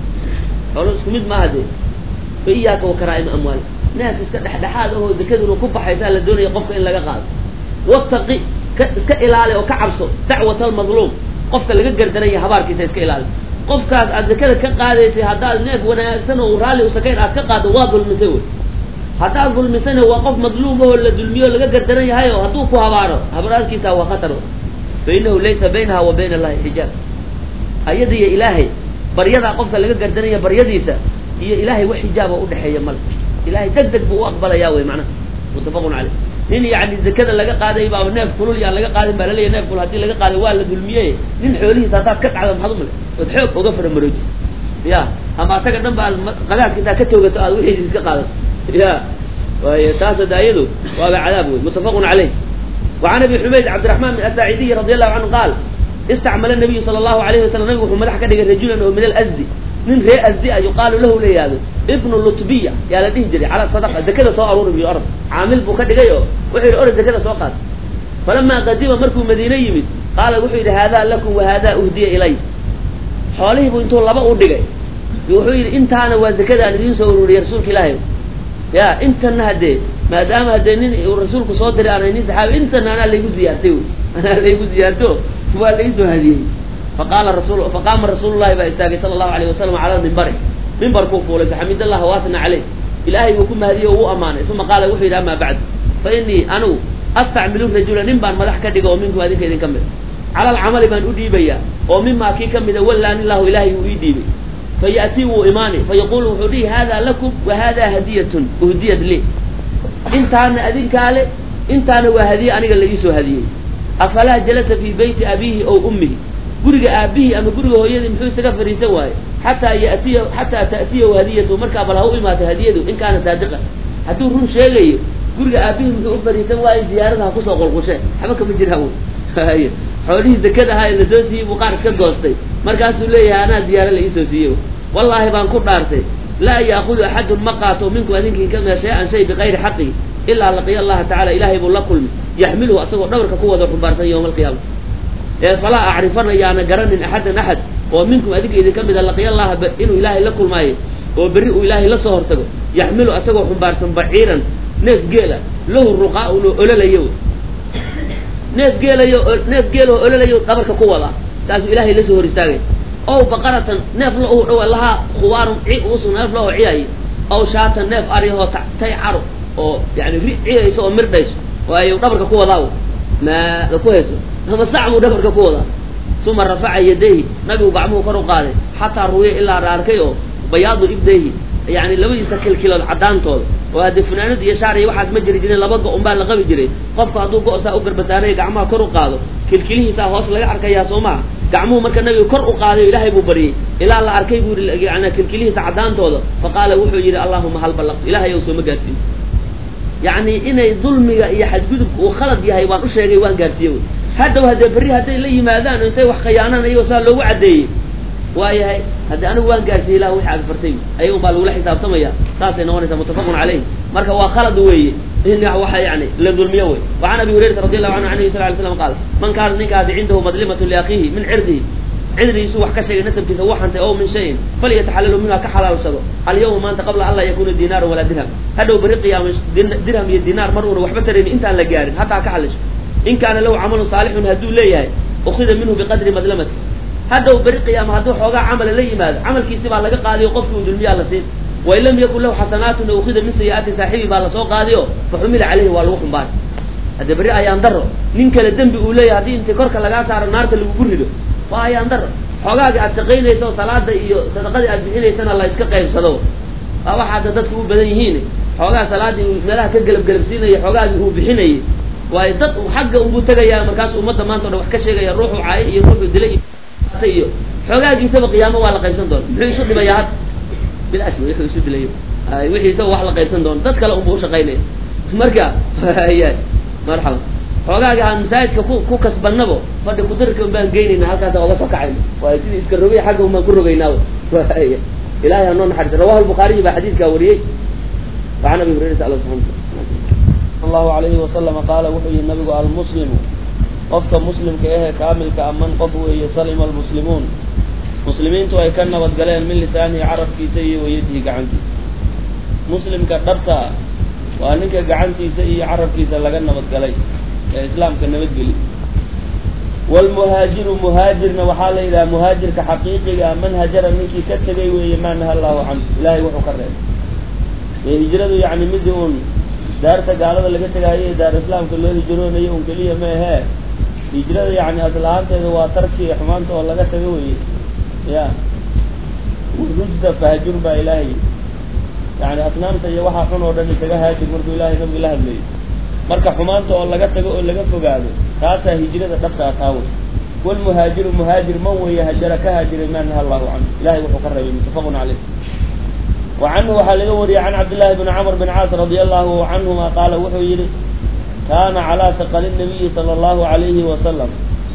حوله سكمد ما هذا فإياك وكرائم أموالهم ناف استدحاد هو ذكاء وكب حيثان الدنيا يقف إن لقى قاضي واتقي كإلالي وكعبسه دعوة المظلوم قفك اللي قردنية هبارك يسيسك إلالي قفك الذكاء كقاضي في هذا الناف ونأسنه ورالي وسكين كقاضي واضل المسوي هذا الظلم سنة وقف مظلوم هو اللي ظلميه اللي قردنية هاي وهطوفه هبارك كيسا وخطره فإنه ليس بينها وبين الله حجاب أيدي يا إلهي بريضة قفك اللي قردنية بريضيسة هي إلهي وحجابه ودحية ملك إلهي تقدك بوأقبل ياوي معنا متفق عليه نين يعني الذكاء اللي قاعد يبقى الناف كلول يعني اللي قاعد بالله ناف كل هذه اللي قاعد والد ظلميه نين حوليه ساعات كت على محضم له وتحب وقفر المروج يا هم اعتقد ان بعد قلات كذا كتوغه وحي iska قادت يا وهي تاسع دايلو وهذا عذابه متفق عليه. وعن ابي حميد عبد الرحمن الساعدي رضي الله عنه قال استعمل النبي صلى الله عليه وسلم نبي مدح كدغ رجلا من الازدي من ري ازدي يقال له لياده ابن اللطبيه يا لديه جري على الصدقه ذكره سو ارور بي ارض عامل بو كدغيو وحي اورد ذكره سو قاد فلما قدم مركو مدينه يمد قال وحي هذا لكم وهذا اهدي الي حوله بو انتو لبا او دغاي وحي انتانا وذكره ان دين سو ارور رسولك الله يا انتنا هدي ما دام هدينين الرسول كو دير انا ني صحاب انتنا انا لي زيارتي انا لي زيارته هو لي هذه فقام رسول الله صلى الله عليه وسلم على المنبر منبر كوفول حمد الله واثنا عليه الهي وكم هذه هو امانه ثم قال وحي اما بعد فاني انا استعمل رجلا نبان مدح كدغو منكم هذه كيدين كمل على العمل بان اديبيا او مما كي كمد ولان الله الهي ويديبي فيأتيه إيماني فيقول وحدي هذا لكم وهذا هدية أهديت لي انت أنا أذنك علي انت أنا وهدية أنا اللي يسوى هدية أفلا جلس في بيت أبيه أو أمه قرق أبيه أما قرق هو يدي محوي سكفر يسوى حتى تأتيه هدية مركب له إما هديته إن كان صادقا حتى يرون شيء ليه قرق أبيه محوي يسوى زيارتها قصة والقشاء حبك مجرها حوليه ذكذا هاي النسوسي وقارك كقوستي مركاسو ليه أنا ديارة لإسوسيه والله بانكو دارتي لا يأخذ أحد مقاته منكم أذنك كم شيء بغير حقه إلا لقي الله تعالى إلهي بولا كل يحمله أصبر دورك قوة وحبارسا يوم القيامة فلا أعرفن يعني قرن أحد ومنكم أذنك إذا كم إذا لقي الله إنه إلهي لكل ماي وبرئ إلهي لصهر تقو يحمله أصبر حبارسا بعيرا ناس قيلة له الرقاء ولا ليو ناس قيلوا أولا ليو قبرك قوة تاسو إلهي لسه رستاغي أو بقرة ناف له لها خوار وصو ناف له عياي أو شاة ناف أريه تيعرو أو يعني عياي يسوى مرديس وأيو قبرك قوة لاو ما لكوهيسو هم استعموا قبرك قوة ثم رفع يديه نبي وقعمه كرو قاده حتى رويه إلا راركيه بياض إبديه يعني لو يسكل كيلو العدان طول وهذا فنانة يشاري واحد مجري جري لبقى أمبان لقبي جري قف هذو قصة أقر بساري قعمها كرو قاده كل سا هوصل لقى أركي يا سوما قعمه مركن النبي كرو قاده إلهي ببري إلا الله أركي بور يعني كل عدان طول فقال وحي جري اللهم هل بلغت إلهي يوسف مقاسي يعني إني ظلم يا حد جذب وخلط يا هيوان وش هيوان قاسيه هذا بري هذا اللي ماذا أنت وخيانا أيوة صار له وعدي واي هذا أنا وان قاسي له وحاج فرتي أيوة بالولا حساب ثمية تاسع نوانيس متفق عليه مركب وخلط وي إنه وح يعني للظلم يوي. وعن أبي هريرة رضي الله عنه صلى الله عليه وسلم قال من كان نكاد عنده مظلمة لأخيه من عرضه يسوح كشيء نسب كسوح أنت أو من شيء فليتحلل منها كحلال صدق اليوم ما أنت قبل الله يكون الدينار ولا درهم هذا برقي يا درهم الدينار مرور وحبترني أنت على جارين حتى كحلش إن كان له عمل صالح هدو ليه أخذ منه بقدر مظلمته هذا برقي يا ما هدو حوجا عمل ليه ماذا عمل كيسب على قاضي وقف ودلمي على سين وإن لم يكن له حسنات أخذ من سيئات صاحبه بالله سوق قاضيه فحمل عليه والوح بعد هذا برقي يا أندره نين كلا الدم بيقولي هذه أنت كرك لقى صار النار تلقبره وهي أندره حوجا أتقين يسوع صلاة صدقة أربعين سنة الله يسكت قيم صدوا أو حتى تدخل بدنيهين حوجا صلاة ملاها كقلب سينة حوجا هو بحنيه ويدت وحق أبو تجايا مركز أمة ما أنت لو حكى شيء يروح وعاي يروح بدلي حوجا جيت بقيامه ولا قيم صدوا يحيي شد بياض بالأسود يحيي شد ليه wixii isaga wax la qaybsan doono dad kale unba ushaqaynaya marka marxaba xoogaaga aan masaajidka ku kasbanabo fadhi kudarka un baan geynayna halkaasa oga soo kacayna waay sidii iska rogay xagga un baan ku rogaynaa ilahay hanoo naxariisa rawahu lbukhaariyi baa xadiidkaa wariyey وعن ابي هريره الله سبحانه صلى الله عليه وسلم قال وحي النبي المسلم قفك مسلم كايه كامل كأمن قفو يسلم المسلمون مسلمين تو اي كان ودغلين من لسانه عرب كيسي ويده غعنتي مسلم كدبتا وانك غعنتي سي عرب كيسا لغا نبدغلي اسلام كنبدغلي والمهاجر مهاجرنا وحال الى مهاجر كحقيقي من هاجر منك كتغي ويمان الله عنه الهي وحو قرر hijradu yani midi un daarta gaalada laga tegaayo daar islaamka loo hijroonayo un keliya ma ahe hijrada yani asal ahaanteeda waa tarki xumaanta oo laga tago weye ya rujda fahajur baa ilaahay yani asnaamta iyo waxaa xun oo dhan isaga haajir markuu ilahay nabiga la hadlayo marka xumaanta oo laga tago oo laga fogaado taasaa hijrada dhabtaa taa wey walmuhaajiru muhaajir man weeye hajara ka haajiray ma naha allahu canhu ilahay wuxuu ka reebay muttafaqun caleyh وعنه وحال وري عن عبد الله بن عمرو بن عاص رضي الله عنهما قال وحيري كان على ثقل النبي صلى الله عليه وسلم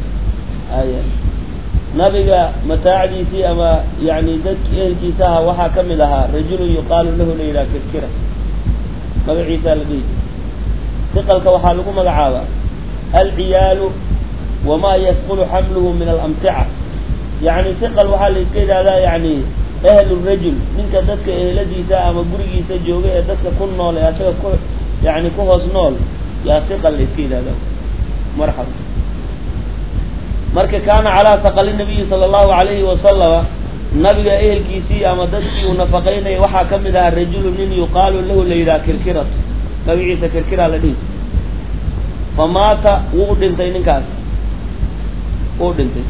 نبي متاعدي في أما يعني ذك كيساها وحا كملها رجل يقال له ليلى كركرة نبي عيسى لدي ثقل كوحالكم مقعابا العيال وما يثقل حمله من الأمتعة يعني ثقل وحال كذا لا يعني أهل الرجل منك دتك أهلديسا أما قريسا جوجا دتك كل نول يا شيخ يعني كهوس نول يا ثقل الإسكيد هذا مرحبا مرك كان على ثقل النبي صلى الله عليه وسلم نبي أهل كيسي أما دتك ونفقين وحا كمدها الرجل من يقال له ليلى كركرة نبي عيسى كركرة لدي فمات وقدنتين كاس وقدنتين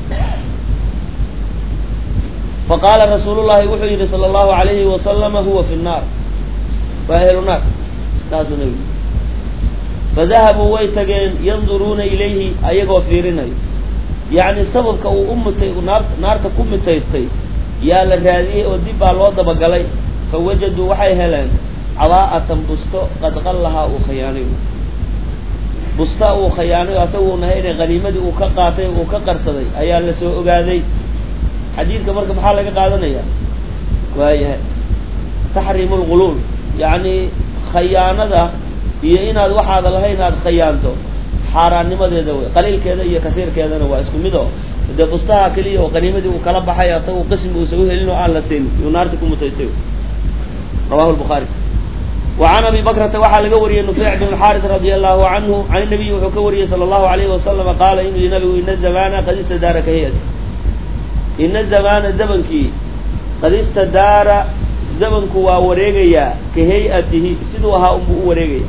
فقال رسول الله وحي صلى الله عليه وسلم هو في النار فأهل النار تاسو نبي فذهبوا ويتجين ينظرون إليه أيقوا فيرنا يعني سبب كأو أمتي نار تكون متيستي يا لهذه ودب على الوضع بقلي فوجدوا وحي هلان عضاءة بسطو قد غلها وخيانه بسطاء وخيانه أسوه نهير غنيمة وكقاطي وكقرصدي أيا لسوء قاذي حديث كمرك محل لك قادنا يا وهي تحريم الغلول يعني خيانة ذا هي إن هذا واحد الله إن هذا خيانته حاران ما ذي ذوي قليل كذا هي كثير كذا نوا اسمه ميدو إذا بستها كليه وقنيمة دي وكلام بحياة سو قسم وسويه لأنه على سين ينارتكم متيسير رواه البخاري وعن أبي بكرة وحال قوري النفيع بن الحارث رضي الله عنه عن النبي وحكوري صلى الله عليه وسلم قال إن النبي إن الزمان قد استدار كهيئة إن الزمان زمنك قد استدار زمنك ووريغيا كهيئته سدوها أمه وريغيا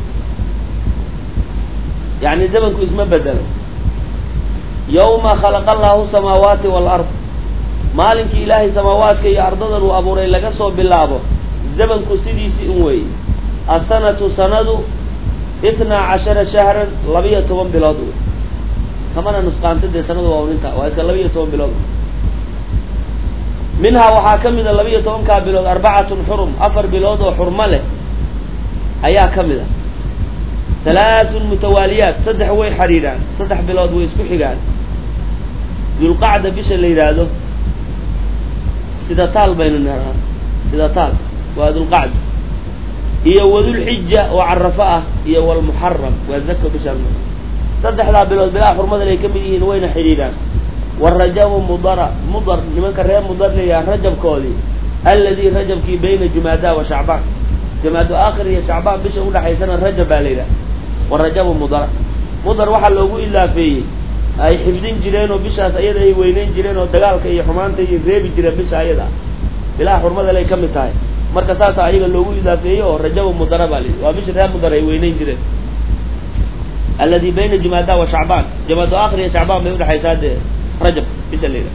يعني زمنك اسمه بدل يوم خلق الله السماوات والأرض مالك إلهي سماوات كي أرضنا وأبوري لقصوا بالله زمنك سيدي سئوي السنة سند 12 شهرا لبية وان بلادو كمان نسقان تدي سند وأورنتا وإسكا لبية وان بلادو منها وحاكم من اللبية وانكا بلاد 4 حرم 4 بلاد وحرمله أيها كمذا 3 متواليات 6 وي حريران 6 بلاد ويسكو حقان ذو القعدة بيش اللي يرادو سيدتال بين النهار سيدتال وذو القعدة هي وذو الحجة وعرفاء هي والمحرم والذكر بشرنا 6 بلاد بلا حرمة اللي يكملين وين حريران والرجب مضر لمن كان مضر لي رجب كولي الذي رجب كي بين جمادى وشعبان جمادى آخر يا شعبان بيش أقول حيثنا الرجب علينا والرجب مضر وحل لوجو إلا فيه أي حفظين جيران وبيش أيضا أي وينين جيران ودجال كي حمان تيجي زيب جيران بيش أيضا بلا حرمة لا يكمل تاي مركزات أيضا لوجو إلا فيه والرجب مضر عليه وبيش رجب مضر أي وينين جيران الذي بين جمادى وشعبان جمادى آخر يا شعبان بيقول حيثاد رجب بسليلة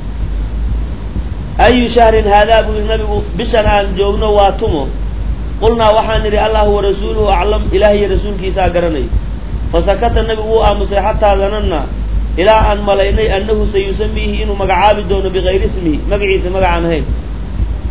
أي شهر هذا أبو النبي بسنا جوجنا واتمه قلنا وحنري الله ورسوله أعلم إلهي رسول كيسا قرني فسكت النبي وآمس حتى ظننا إلى أن مليني أنه سيسميه إنه مقعاب دون بغير اسمه مقعيس مقعان هين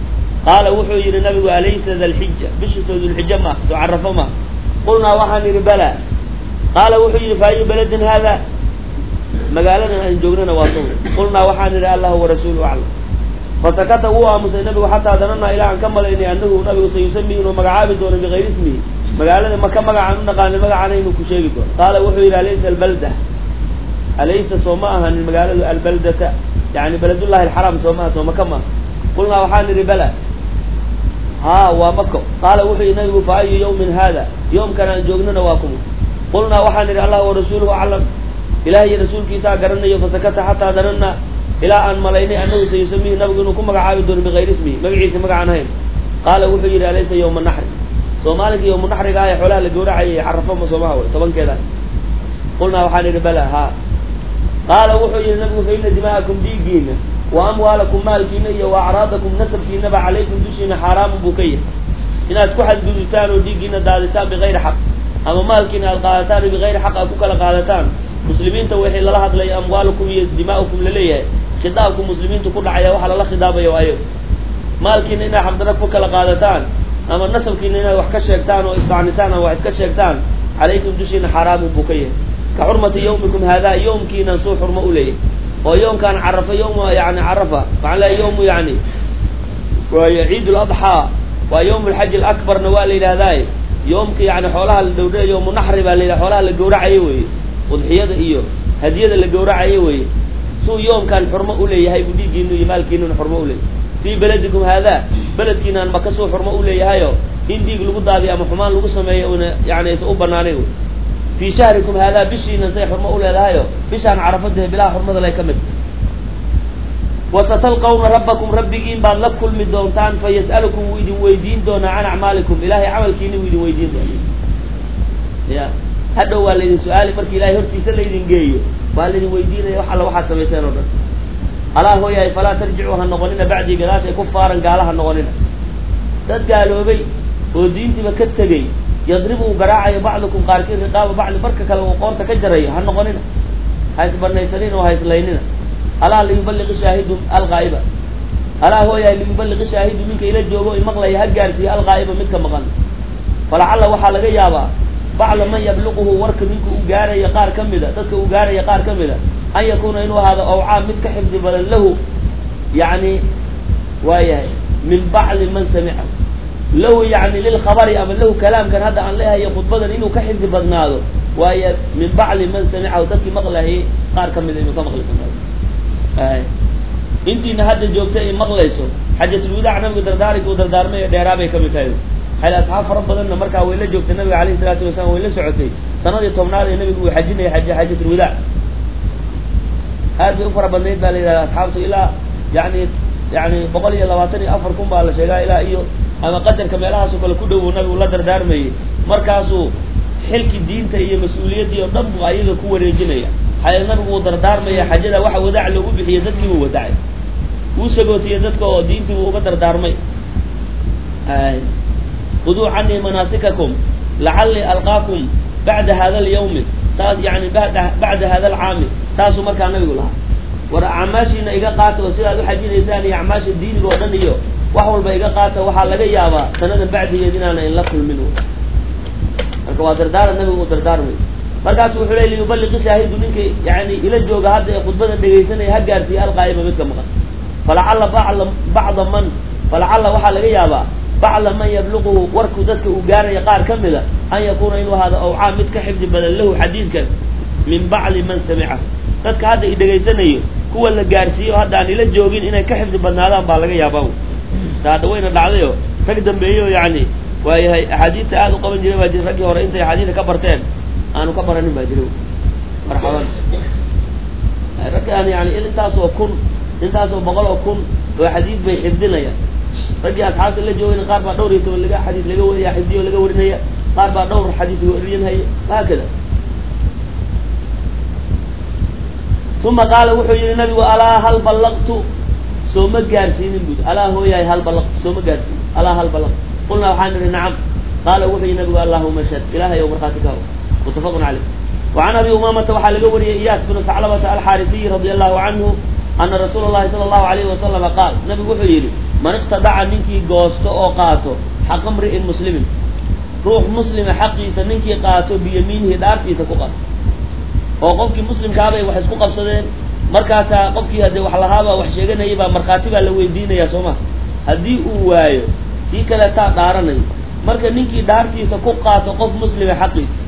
قال وحو يري نبي أليس ذا الحجة بش ذو الحجة ما تعرف ما قلنا وحن بلى قال وحو يري فأي بلد هذا مقالنا أن جوجنا واصل قلنا وحن الله ورسوله أعلم فسكت هو موسى النبي حتى ظننا إلى أن كمل أنه نبي سيسميه مقعاب دون بغير اسمه مقالنا ما كم مقعنا قال مقعنا إنه كشيء قال وحو يري أليس البلدة أليس صومها المقالة البلدة يعني بلد الله الحرام صومها صوم كما قلنا وحان بلى ها ومكة قال وحي نبي فأي يوم هذا يوم كان جوجنا واكم قلنا وحان الله ورسوله أعلم إلهي رسول كيسا قرنا فسكت حتى ظننا إلى أن ملينا أنه سيسميه نبي إنه كم مقعاب دون بغير اسمه مقعيس مقعناهم قال وحي أليس يوم النحر صومالك يوم النحر قاية حولها لقورعي عرفهم صومها طبعا كذا قلنا وحان بلى ها قال وحي النبي فإن دماءكم ديقين وأموالكم مالكين وأعراضكم نسبكين عليكم دشين حرام بكية إن أتكحد قدتان وديقين دادتان بغير حق أما مالكين القادتان بغير حق أكوك القادتان مسلمين توحي الله لي أموالكم دماءكم لليه خطابكم مسلمين تقول عيا وحل الله خطابا يوأيو مالكين إنا حمدنا كوك القادتان أما نسبكين إنا وحكا شيكتان وإستعنسان وحكا شيكتان عليكم دشين حرام بكية كحرمة يومكم هذا يوم كينا نسو حرمة أوليه ويوم كان عرفة يوم يعني عرفة فعلى يوم يعني وعيد الأضحى ويوم الحج الأكبر نوال إلى ذلك يوم كي يعني حولها الدورة يوم نحر بالليل حولها الجورة عيوي وضحية إيوه هدية الجورة عيوي سو يوم كان حرمة أوليه هاي بدي جينو يمال كينو حرمة أوليه في بلدكم هذا بلد كينا نبكسو حرمة أوليه هايو إن دي قلقوا ضابي أما حمان لقوا سمي يعني يسقوا بنانيو في شهركم هذا بشي نسي حرمة أولى هايو بشان عرفته بلا حرمة لا يكمل وستلقون ربكم ربكين بعد لكل من دونتان فيسألكم ويدين دون عن أعمالكم إلهي عمل كيني ويدين دون يا هذا هو الذي سؤالي فرك إلهي هرتي سلا يدين جيو والذي ويدين يوحل واحد سميسين ورد ألا هو يا فلا ترجعوها النغنين بعد قلاش كفارا قالها النغنين دad gaaloobay oo diintiba ka tagay yadribu garaaca bacdukum qaarkiin riqaaba bacd barka kale oo qoorta ka jaray ha noqonina ha isbanaysanin oo ha islaynina ala li yuballigh shaahidu al-ghaiba ala huwa ya li yuballigh shaahidu minka ila joogo in maqlay ha gaarsiyo al-ghaiba midka maqan falacalla waxa laga yaabaa bacd man yablughu warka minka uu gaaray qaar kamida dadka uu gaaray qaar kamida ay yakuna inuu hada oo caam mid ka xifdi badan lahu yani waayahay min bacd man sami'a له يعني للخبر أما له كلام كان هذا عن لها يخط بدن إنه كحد بدناده وهي من بعد من سمعه وتبكي مغله قار كم إنه كمغله أنت إن هذا الجوكتين مغله يسون حجة الوداع نبي دردارك ودردار ما ديرابي كم تايو حال أصحاب ربنا مركا ولا جوكت النبي عليه الصلاة والسلام ولا سعتي سنة تومنار النبي وحجنا حجة الوداع هذه أخرى بنيت على أصحابه إلى يعني بقول يلا واتني أفركم بالله شيء إلى أيو أما قدر كمالها سكول كده ونبي ولا دردار مي مركزه حلك الدين تهي مسؤوليتي وضب غايده كوة رجلية حال النبي ودردار مي حاجة واحد ودع له بحي يزدني وودعي وسجوتي يزدك ودين تبغى ودردار مي خذوا عني مناسككم لعلي ألقاكم بعد هذا اليوم يعني بعد هذا العام ساسو مركز النبي يقولها ورعماشينا إذا قاتوا وسيلة حجين إنساني عماش الدين الوطني وحول بيجا قاته وحال لقى يابا سنة بعد يدينا إن لقل منه الكوادردار النبي ودردار منه مركز وحلي يبلغ شاهد منك يعني إلى الجوج هذا يأخذ بدن بيجيسنا يهجر في القائمة مثل ما فلعل وحال لقى يابا بعض من يبلغه ورك ذاتك وجار يقار كملا أن يكون إنه هذا أو عام كحفظ بدل له حديث كان من بعض من سمعه ذاتك هذا إذا جيسنا هو اللي جارسيه هذا عن إلى الجوجين إنه كحفظ بدن هذا بالغ يابا هذا وين العليه فقدم بيه يعني وهي حديث هذا قبل جري باجر رجع ورا أنت حديث كبرتين أنا كبرني باجرو مرحبا رجع يعني أنت أسوأ بقول وكن وحديث بيحفظنا يا رجع أصحاب اللي جوين قارب دور يتولى لقى حديث لقى وريا حديث لقى وريا قارب دور حديث وريا هي هكذا ثم قال وحي النبي وألا هل بلغت سوم جارسين البيت ألا هو يا هل بلغت سوم جارسين ألا هل بلغت قلنا وحنا نعم قال وحي النبي اللهم اشهد إله يوم رخاتك متفق عليه وعن أبي أمامة وحال قوري إياس بن ثعلبة الحارثي رضي الله عنه ana rasuula allahi sala allahu alayhi wasalama qaal nabigu wuxuu yidhi man iqtadaca ninkii goosto oo qaato xaqa mri'in muslimin ruux muslima xaqiisa ninkii qaato biyamiinihi dhaartiisa ku qaato oo qofkii muslimkaabay wax isku qabsadeen markaasaa qofkii haddee wax lahaabaa wax sheeganayay baa markhaati baa la weydiinayaa soo ma haddii uu waayo kii kaleetaa dhaaranayo marka ninkii dhaartiisa ku qaato qof muslima xaqiisa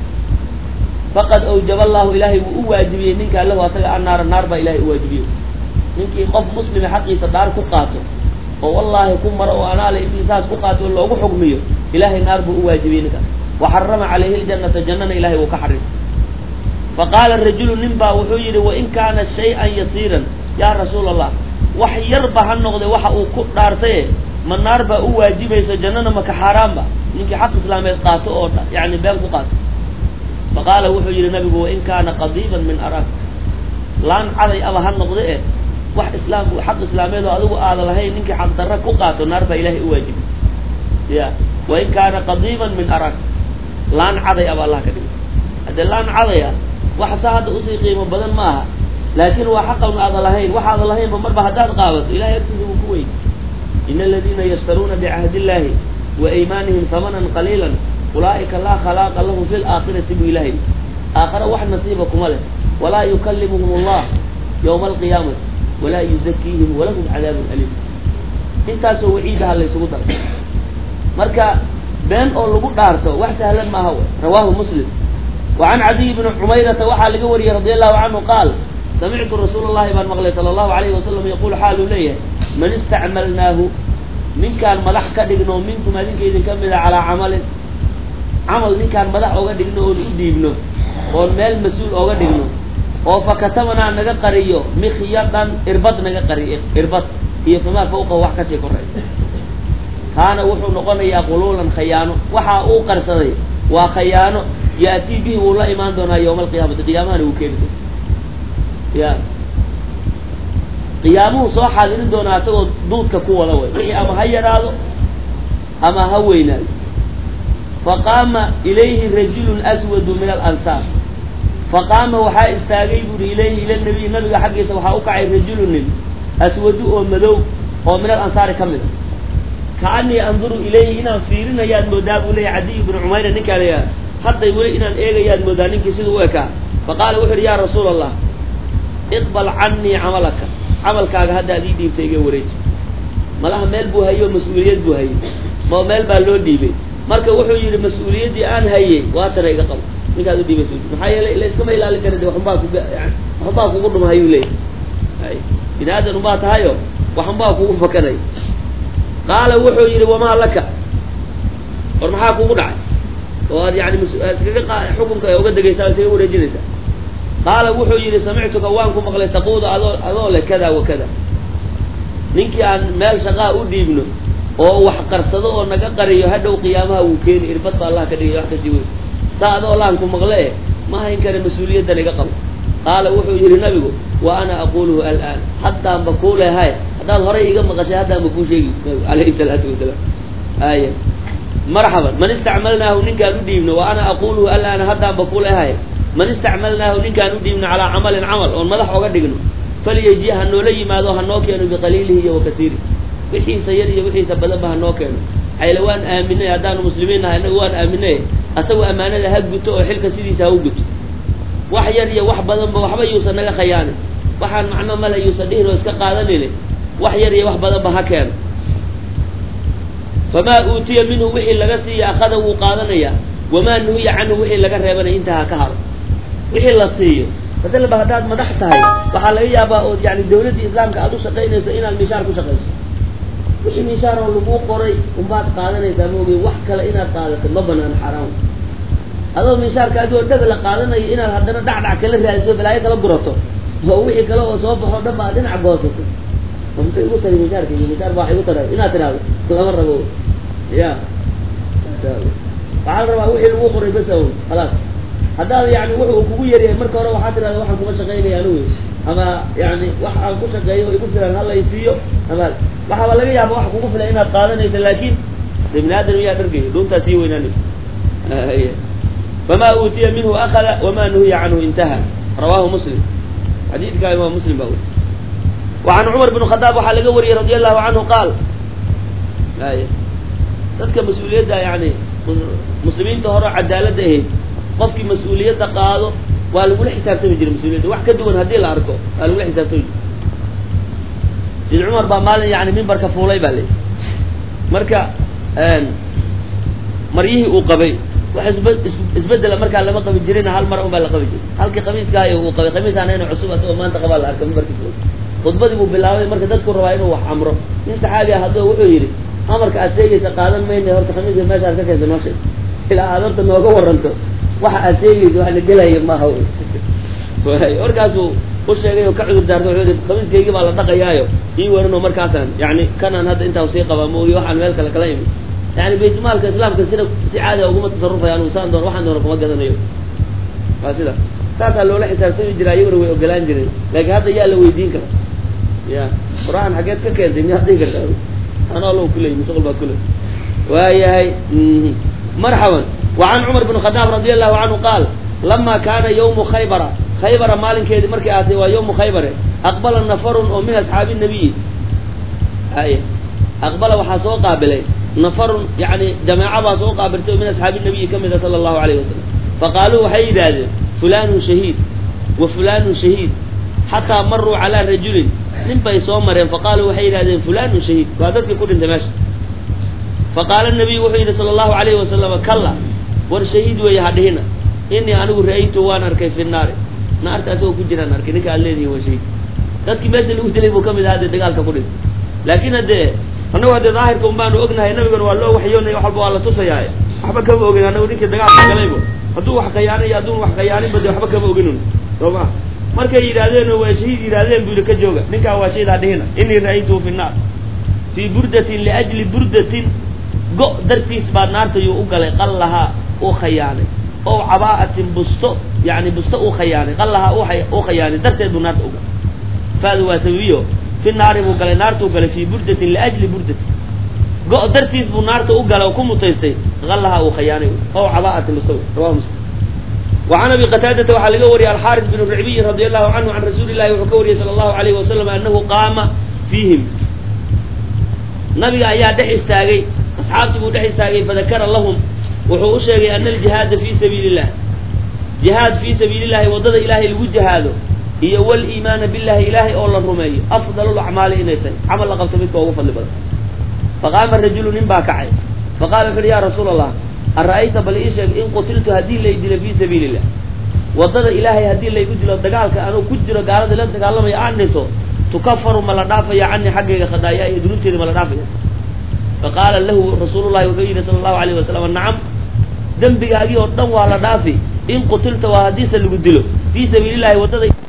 faqad awjaba allahu ilaahay wuu u waajibiyey ninkaa lahu asaga annaara naar baa ilahay u waajibiyey ninkii qof muslima xaqiisa dhaar ku qaato oo wallaahi ku maro oo anaale intii saas ku qaato oo loogu xugmiyo ilahay naar buu u waajibiyey ninkaas waxarama calayhi ljannata jannana ilahay wuu ka xarimay faqaala rajulu nin baa wuxuu yidhi wain kaana shay-an yasiiran yaa rasuula allah wax yarba ha noqde waxa uu ku dhaartaye ma naar baa u waajibayso jannana maka xaaraanba ninkii xaq islaameed qaato oo yani been ku qaato faqaala wuxuu yidhi nabigu wain kaana qadiiban min araak laan caday aba ha noqde e wax islaam xaq islaameed oo adigu aada lahayn ninkii xaq darra ku qaato naar baa ilahay u waajibay ya wain kaana qadiiban min araak laan caday aba allah ka dhigay haddee laan cadaya wax saa hadda usii qiimo badan ma aha laakin waa xaqan aada lahayn waxaada lahaynba marba haddaad qaabato ilahay agtiisa wuu ku weyn in aladiina yashtaruuna bicahdi illahi wa aymaanihim hamanan qaliila ulaa'ika laa khalaaqa lahum fi laakhirati buu ilahay aakhare wax nasiiba kuma leh walaa yukallimuhum allah yawma alqiyaamati walaa yuzakiihim walahum cadaabun aliim intaasoo waciidaha laysugu daray marka been oo lagu dhaarto wax sahlan maaha rawaahu muslim وعن عدي بن عميرة وحا لga wariyey رضي الله عنه قال سمعت رsuuل اللhi baan mqلay صلى الله عليه وسلم يقول xaalu leeyahay man اstacmalnaahu ninkaan madax ka dhigno minkum adinka idin ka mida calىa camalin camal ninkaan madax oga dhigno oon u dhiibno oon meel mas-uul oga dhigno oo fakatamanaa naga qariyo mikyadan irbad naga qariyo irbad iyo famaa fawqahu wax kasii koray kaana wuxuu noqonayaa qululan khayaano waxa uu qarsaday waa khayaano yaatii bihi wuu la imaan doonaa yawma alqiyaamati qiyaamahana wuu keeni doona ya qiyaamuhu soo xaadirin doonaa isagoo duudka ku wada way wixii ama ha yaraado ama ha weynaado faqaama ilayhi rajulun aswadu min alansaar faqaama waxaa istaagay buuri ilayhi ila nabiy nabiga xaggiisa waxaa u kacay rajulun nin aswadu oo madow oo min alansaari ka mid a kaanii anduru ilayhi inaan fiirinayaad moodaa buu leeyahy cadiy bnu cumayra ninkaa layaa hadday weli inaan eegayaad moodaa ninkii siduu u ekaa faqaala wuxu uhi yaa rasuula allah iqbal canii camalaka camalkaaga hadda ad ii dhiibtay iga wareeji malaha meel buu hayey oo mas-uuliyad buu hayey ma meel baa loo dhiibay marka wuxuu yidhi mas-uuliyaddii aan hayey waatana iga qabo ninkaad u dhiibaysa maxaa yeelay layskama ilaalin kara de waxunbaa kugu dhuma hayuu leeyahy bini aadan unbaa tahayo waxunbaa kugu fakanay qaala wuxuu yidhi wamaa laka war maxaa kugu dhacay oo aad yani iskaga xukunka uga degaysaa iskaga wareejinaysaa qaala wuxuu yidhi samictuka waan ku maqlay taquuda adoo le kada wa kada ninkii aan meel shaqaa u dhiibno oo wax qarsado oo naga qariyo hadhow qiyaamaha wuu keeni irbad ba allah ka dhigay wax kasii weyn saa adoo laan ku maqle ma hayn kara mas-uuliyaddan iga qabo qaala wuxuu yidhi nabigu wa ana aquluhu al'aan haddaanba kuu lehay haddaad horay iga maqashay haddaanba kuu sheegi alayhi salaatu wasalaam aya marxaban man istacmalnaahu ninkaan u dhiibno wa ana aquluhu al'aana haddaanba kuu lehay man istacmalnaahu ninkaan u dhiibno calaa camalin camal oon madax oga dhigno falyaji ha noola yimaado hanoo keeno biqaliilihi iyo wakasiiri wixiisa yar iyo wixiisa badanba hanoo keeno ayla waan aaminay haddaanu muslimiin nahay inagu waan aaminay asagu ammaanada ha guto oo xilka sidiisa ha u guto wax yar iyo wax badanba waxba yuusan naga khayaanin waxaan macno male yuusan dhihin oo iska qaadanine wax yar iyo wax badanba ha keeno famaa uutiya minhu wixii laga siiya akhada wuu qaadanayaa wamaa nuhiya canhu wixii laga reebanay intaa ha ka haro wixii la siiyo hadalba haddaad madax tahay waxaa laga yaabaa ood yani dawladdii islaamka aad u shaqaynayso inaad mishaar ku shaqayso wixii mishaar oo laguu qoray unbaad qaadanaysaa maogey wax kale inaad qaadato ma banaan xaaraan adoo mishaarka adigoo dhagla qaadanayo inaad haddana dhacdhac kala raadiso balaayo kala gurato oo wixii kale oo soo baxo dhan ba ad dhinac goosato muxuu igu taray mishaarka iyo mishaar baa wax igu taray inaad tidhaahdo lama rabo ya waxaa la rabaa wixii lagu qoray bas awn khalaas haddaad yani wuxuu kugu yaryahay marka hore waxaa tidhahda waxaan kuma shaqaynaya anugu ama yani wax aan ku shaqeeyo igu filan hala isiiyo ama waxaaba laga yaaba wax kugu filan inaad qaadanaysa laakin de bini aadam iyaa dhargaya dhuuntaa sii weynaanay famaa uutiya minhu akada wamaa nuhiya canhu intaha rawaahu muslim xadiidkaa imaam muslim baa weri وعن عمر بن الخطاب وحال وري رضي الله عنه قال dadka mas'uuliyadda yani muslimiinta hore cadaalada ahayd qofkii mas'uuliyadda qaado waa lagu xisaabtami jiray mas'uuliyadda wax ka duwan hadii la arko waa lagu xisaabtami jiray Umar baa maalin yani minbarka fuulay baa leeyahay marka mariyihii uu qabay wax isbedel marka lama qabi jirin hal mar baa la qabi jiray halkii qamiiska ay uu qabay qamiisana inuu cusub asoo maanta qabaa la arkay minbarka fuulay khudbadii uu bilaabay marka dadku rabaa inuu wax amro in saxaabi ah hadoo wuxuu yiri amarka aseegaysa qaadan mayne horta khamiiska meesha ka keenay noo sheeg ilaa aadanta nooga waranto waxa aseegaysa wax la gelayo ma aha way orkaasu u sheegay oo ka cudur daarto wuxuu khamiiskayga baa la dhaqayaayo ii warano markaasan yani kanaan hadda inta uu sii qaba mooyo waxaan meel kale kala yimid yani baytmaalka islaamka sida si caadi ah ugu tasarrufayaan uu saan doon waxaan doon kuma gadanayo faasida saasa loola xisaabtami jiray ayagu way ogolaan jireen laakiin hadda yaa la weydiin kara ya quraan xageed ka keentay ma hadii kartaa أنا الله كله مسؤول بكله وياي مرحبا وعن عمر بن الخطاب رضي الله عنه قال لما كان يوم خيبر مالك كيد مركي آتي ويوم خيبر أقبل النفر من أصحاب النبي أقبل وحسوا قابلين نفر يعني جماعة وحسوا قابلته من أصحاب النبي كما صلى الله عليه وسلم فقالوا حيد هذا فلان شهيد وفلان شهيد حتى مروا على رجل نبي صومرين فقالوا وحيد هذا فلان شهيد وهذاك يقول انت ماشي فقال النبي وحيد صلى الله عليه وسلم كلا والشهيد ويهدهنا إني أنا رأيت وانا أركي في النار نار تأسوه كجنا نار كنك الذي هو شهيد ذاتك بس اللي قلت لي بكم هذا الدقال كقول لكن هذا أنا هذا ظاهر كمان وأجنه النبي قال والله وحيونا يحب الله تصيا أحبك بأجنه أنا وديك الدقال كلامه هدو وحكياني يدون وحكياني بدي أحبك بأجنون طبعا markay yiraahdeen waa shahiid yiraahdeen buu ka jooga ninka waa shahiid hadheena inni ra'aytu fi an-nar fi burdatin li ajli burdatin go dartiis baa naarta uu galay qallaha oo khayaanay oo abaatin busto yani busto oo khayaanay qallaha oo khayaanay darteed buu naarta u galay faadu waa sawiyo fi an-nar buu galay naarta u galay fi burdatin li ajli burdatin go dartiis buu naarta u galay oo ku mutaystay qallaha oo khayaanay oo abaatin busto rawahu وعن أبي قتادة وحال وري الحارث بن الرعبي رضي الله عنه عن رسول الله وحكوري صلى الله عليه وسلم أنه قام فيهم نبي أيها دح استاغي أصحابته دح استاغي فذكر لهم وحوشي أن الجهاد في سبيل الله جهاد في سبيل الله وضد إلهي الوجه هذا هي والإيمان بالله إلهي أولا الرمي أفضل الأعمال إنيتين عمل لقبت بك ووفى لبدا فقام الرجل ننبا كعي فقال يا رسول الله أرأيت بل إيش إن قتلت هدي اللي يدل في سبيل الله وضد إلهي هدي اللي يقتل الدجال كأنه كجرا قارد لن تكلم يعنسه تكفر ملادافة يعني حقك خدايا يدرونتي ملادافة فقال له رسول الله صلى الله عليه وسلم نعم ذنبك هذه ودم على دافي إن قتلت وهديس اللي قتله في سبيل الله وضد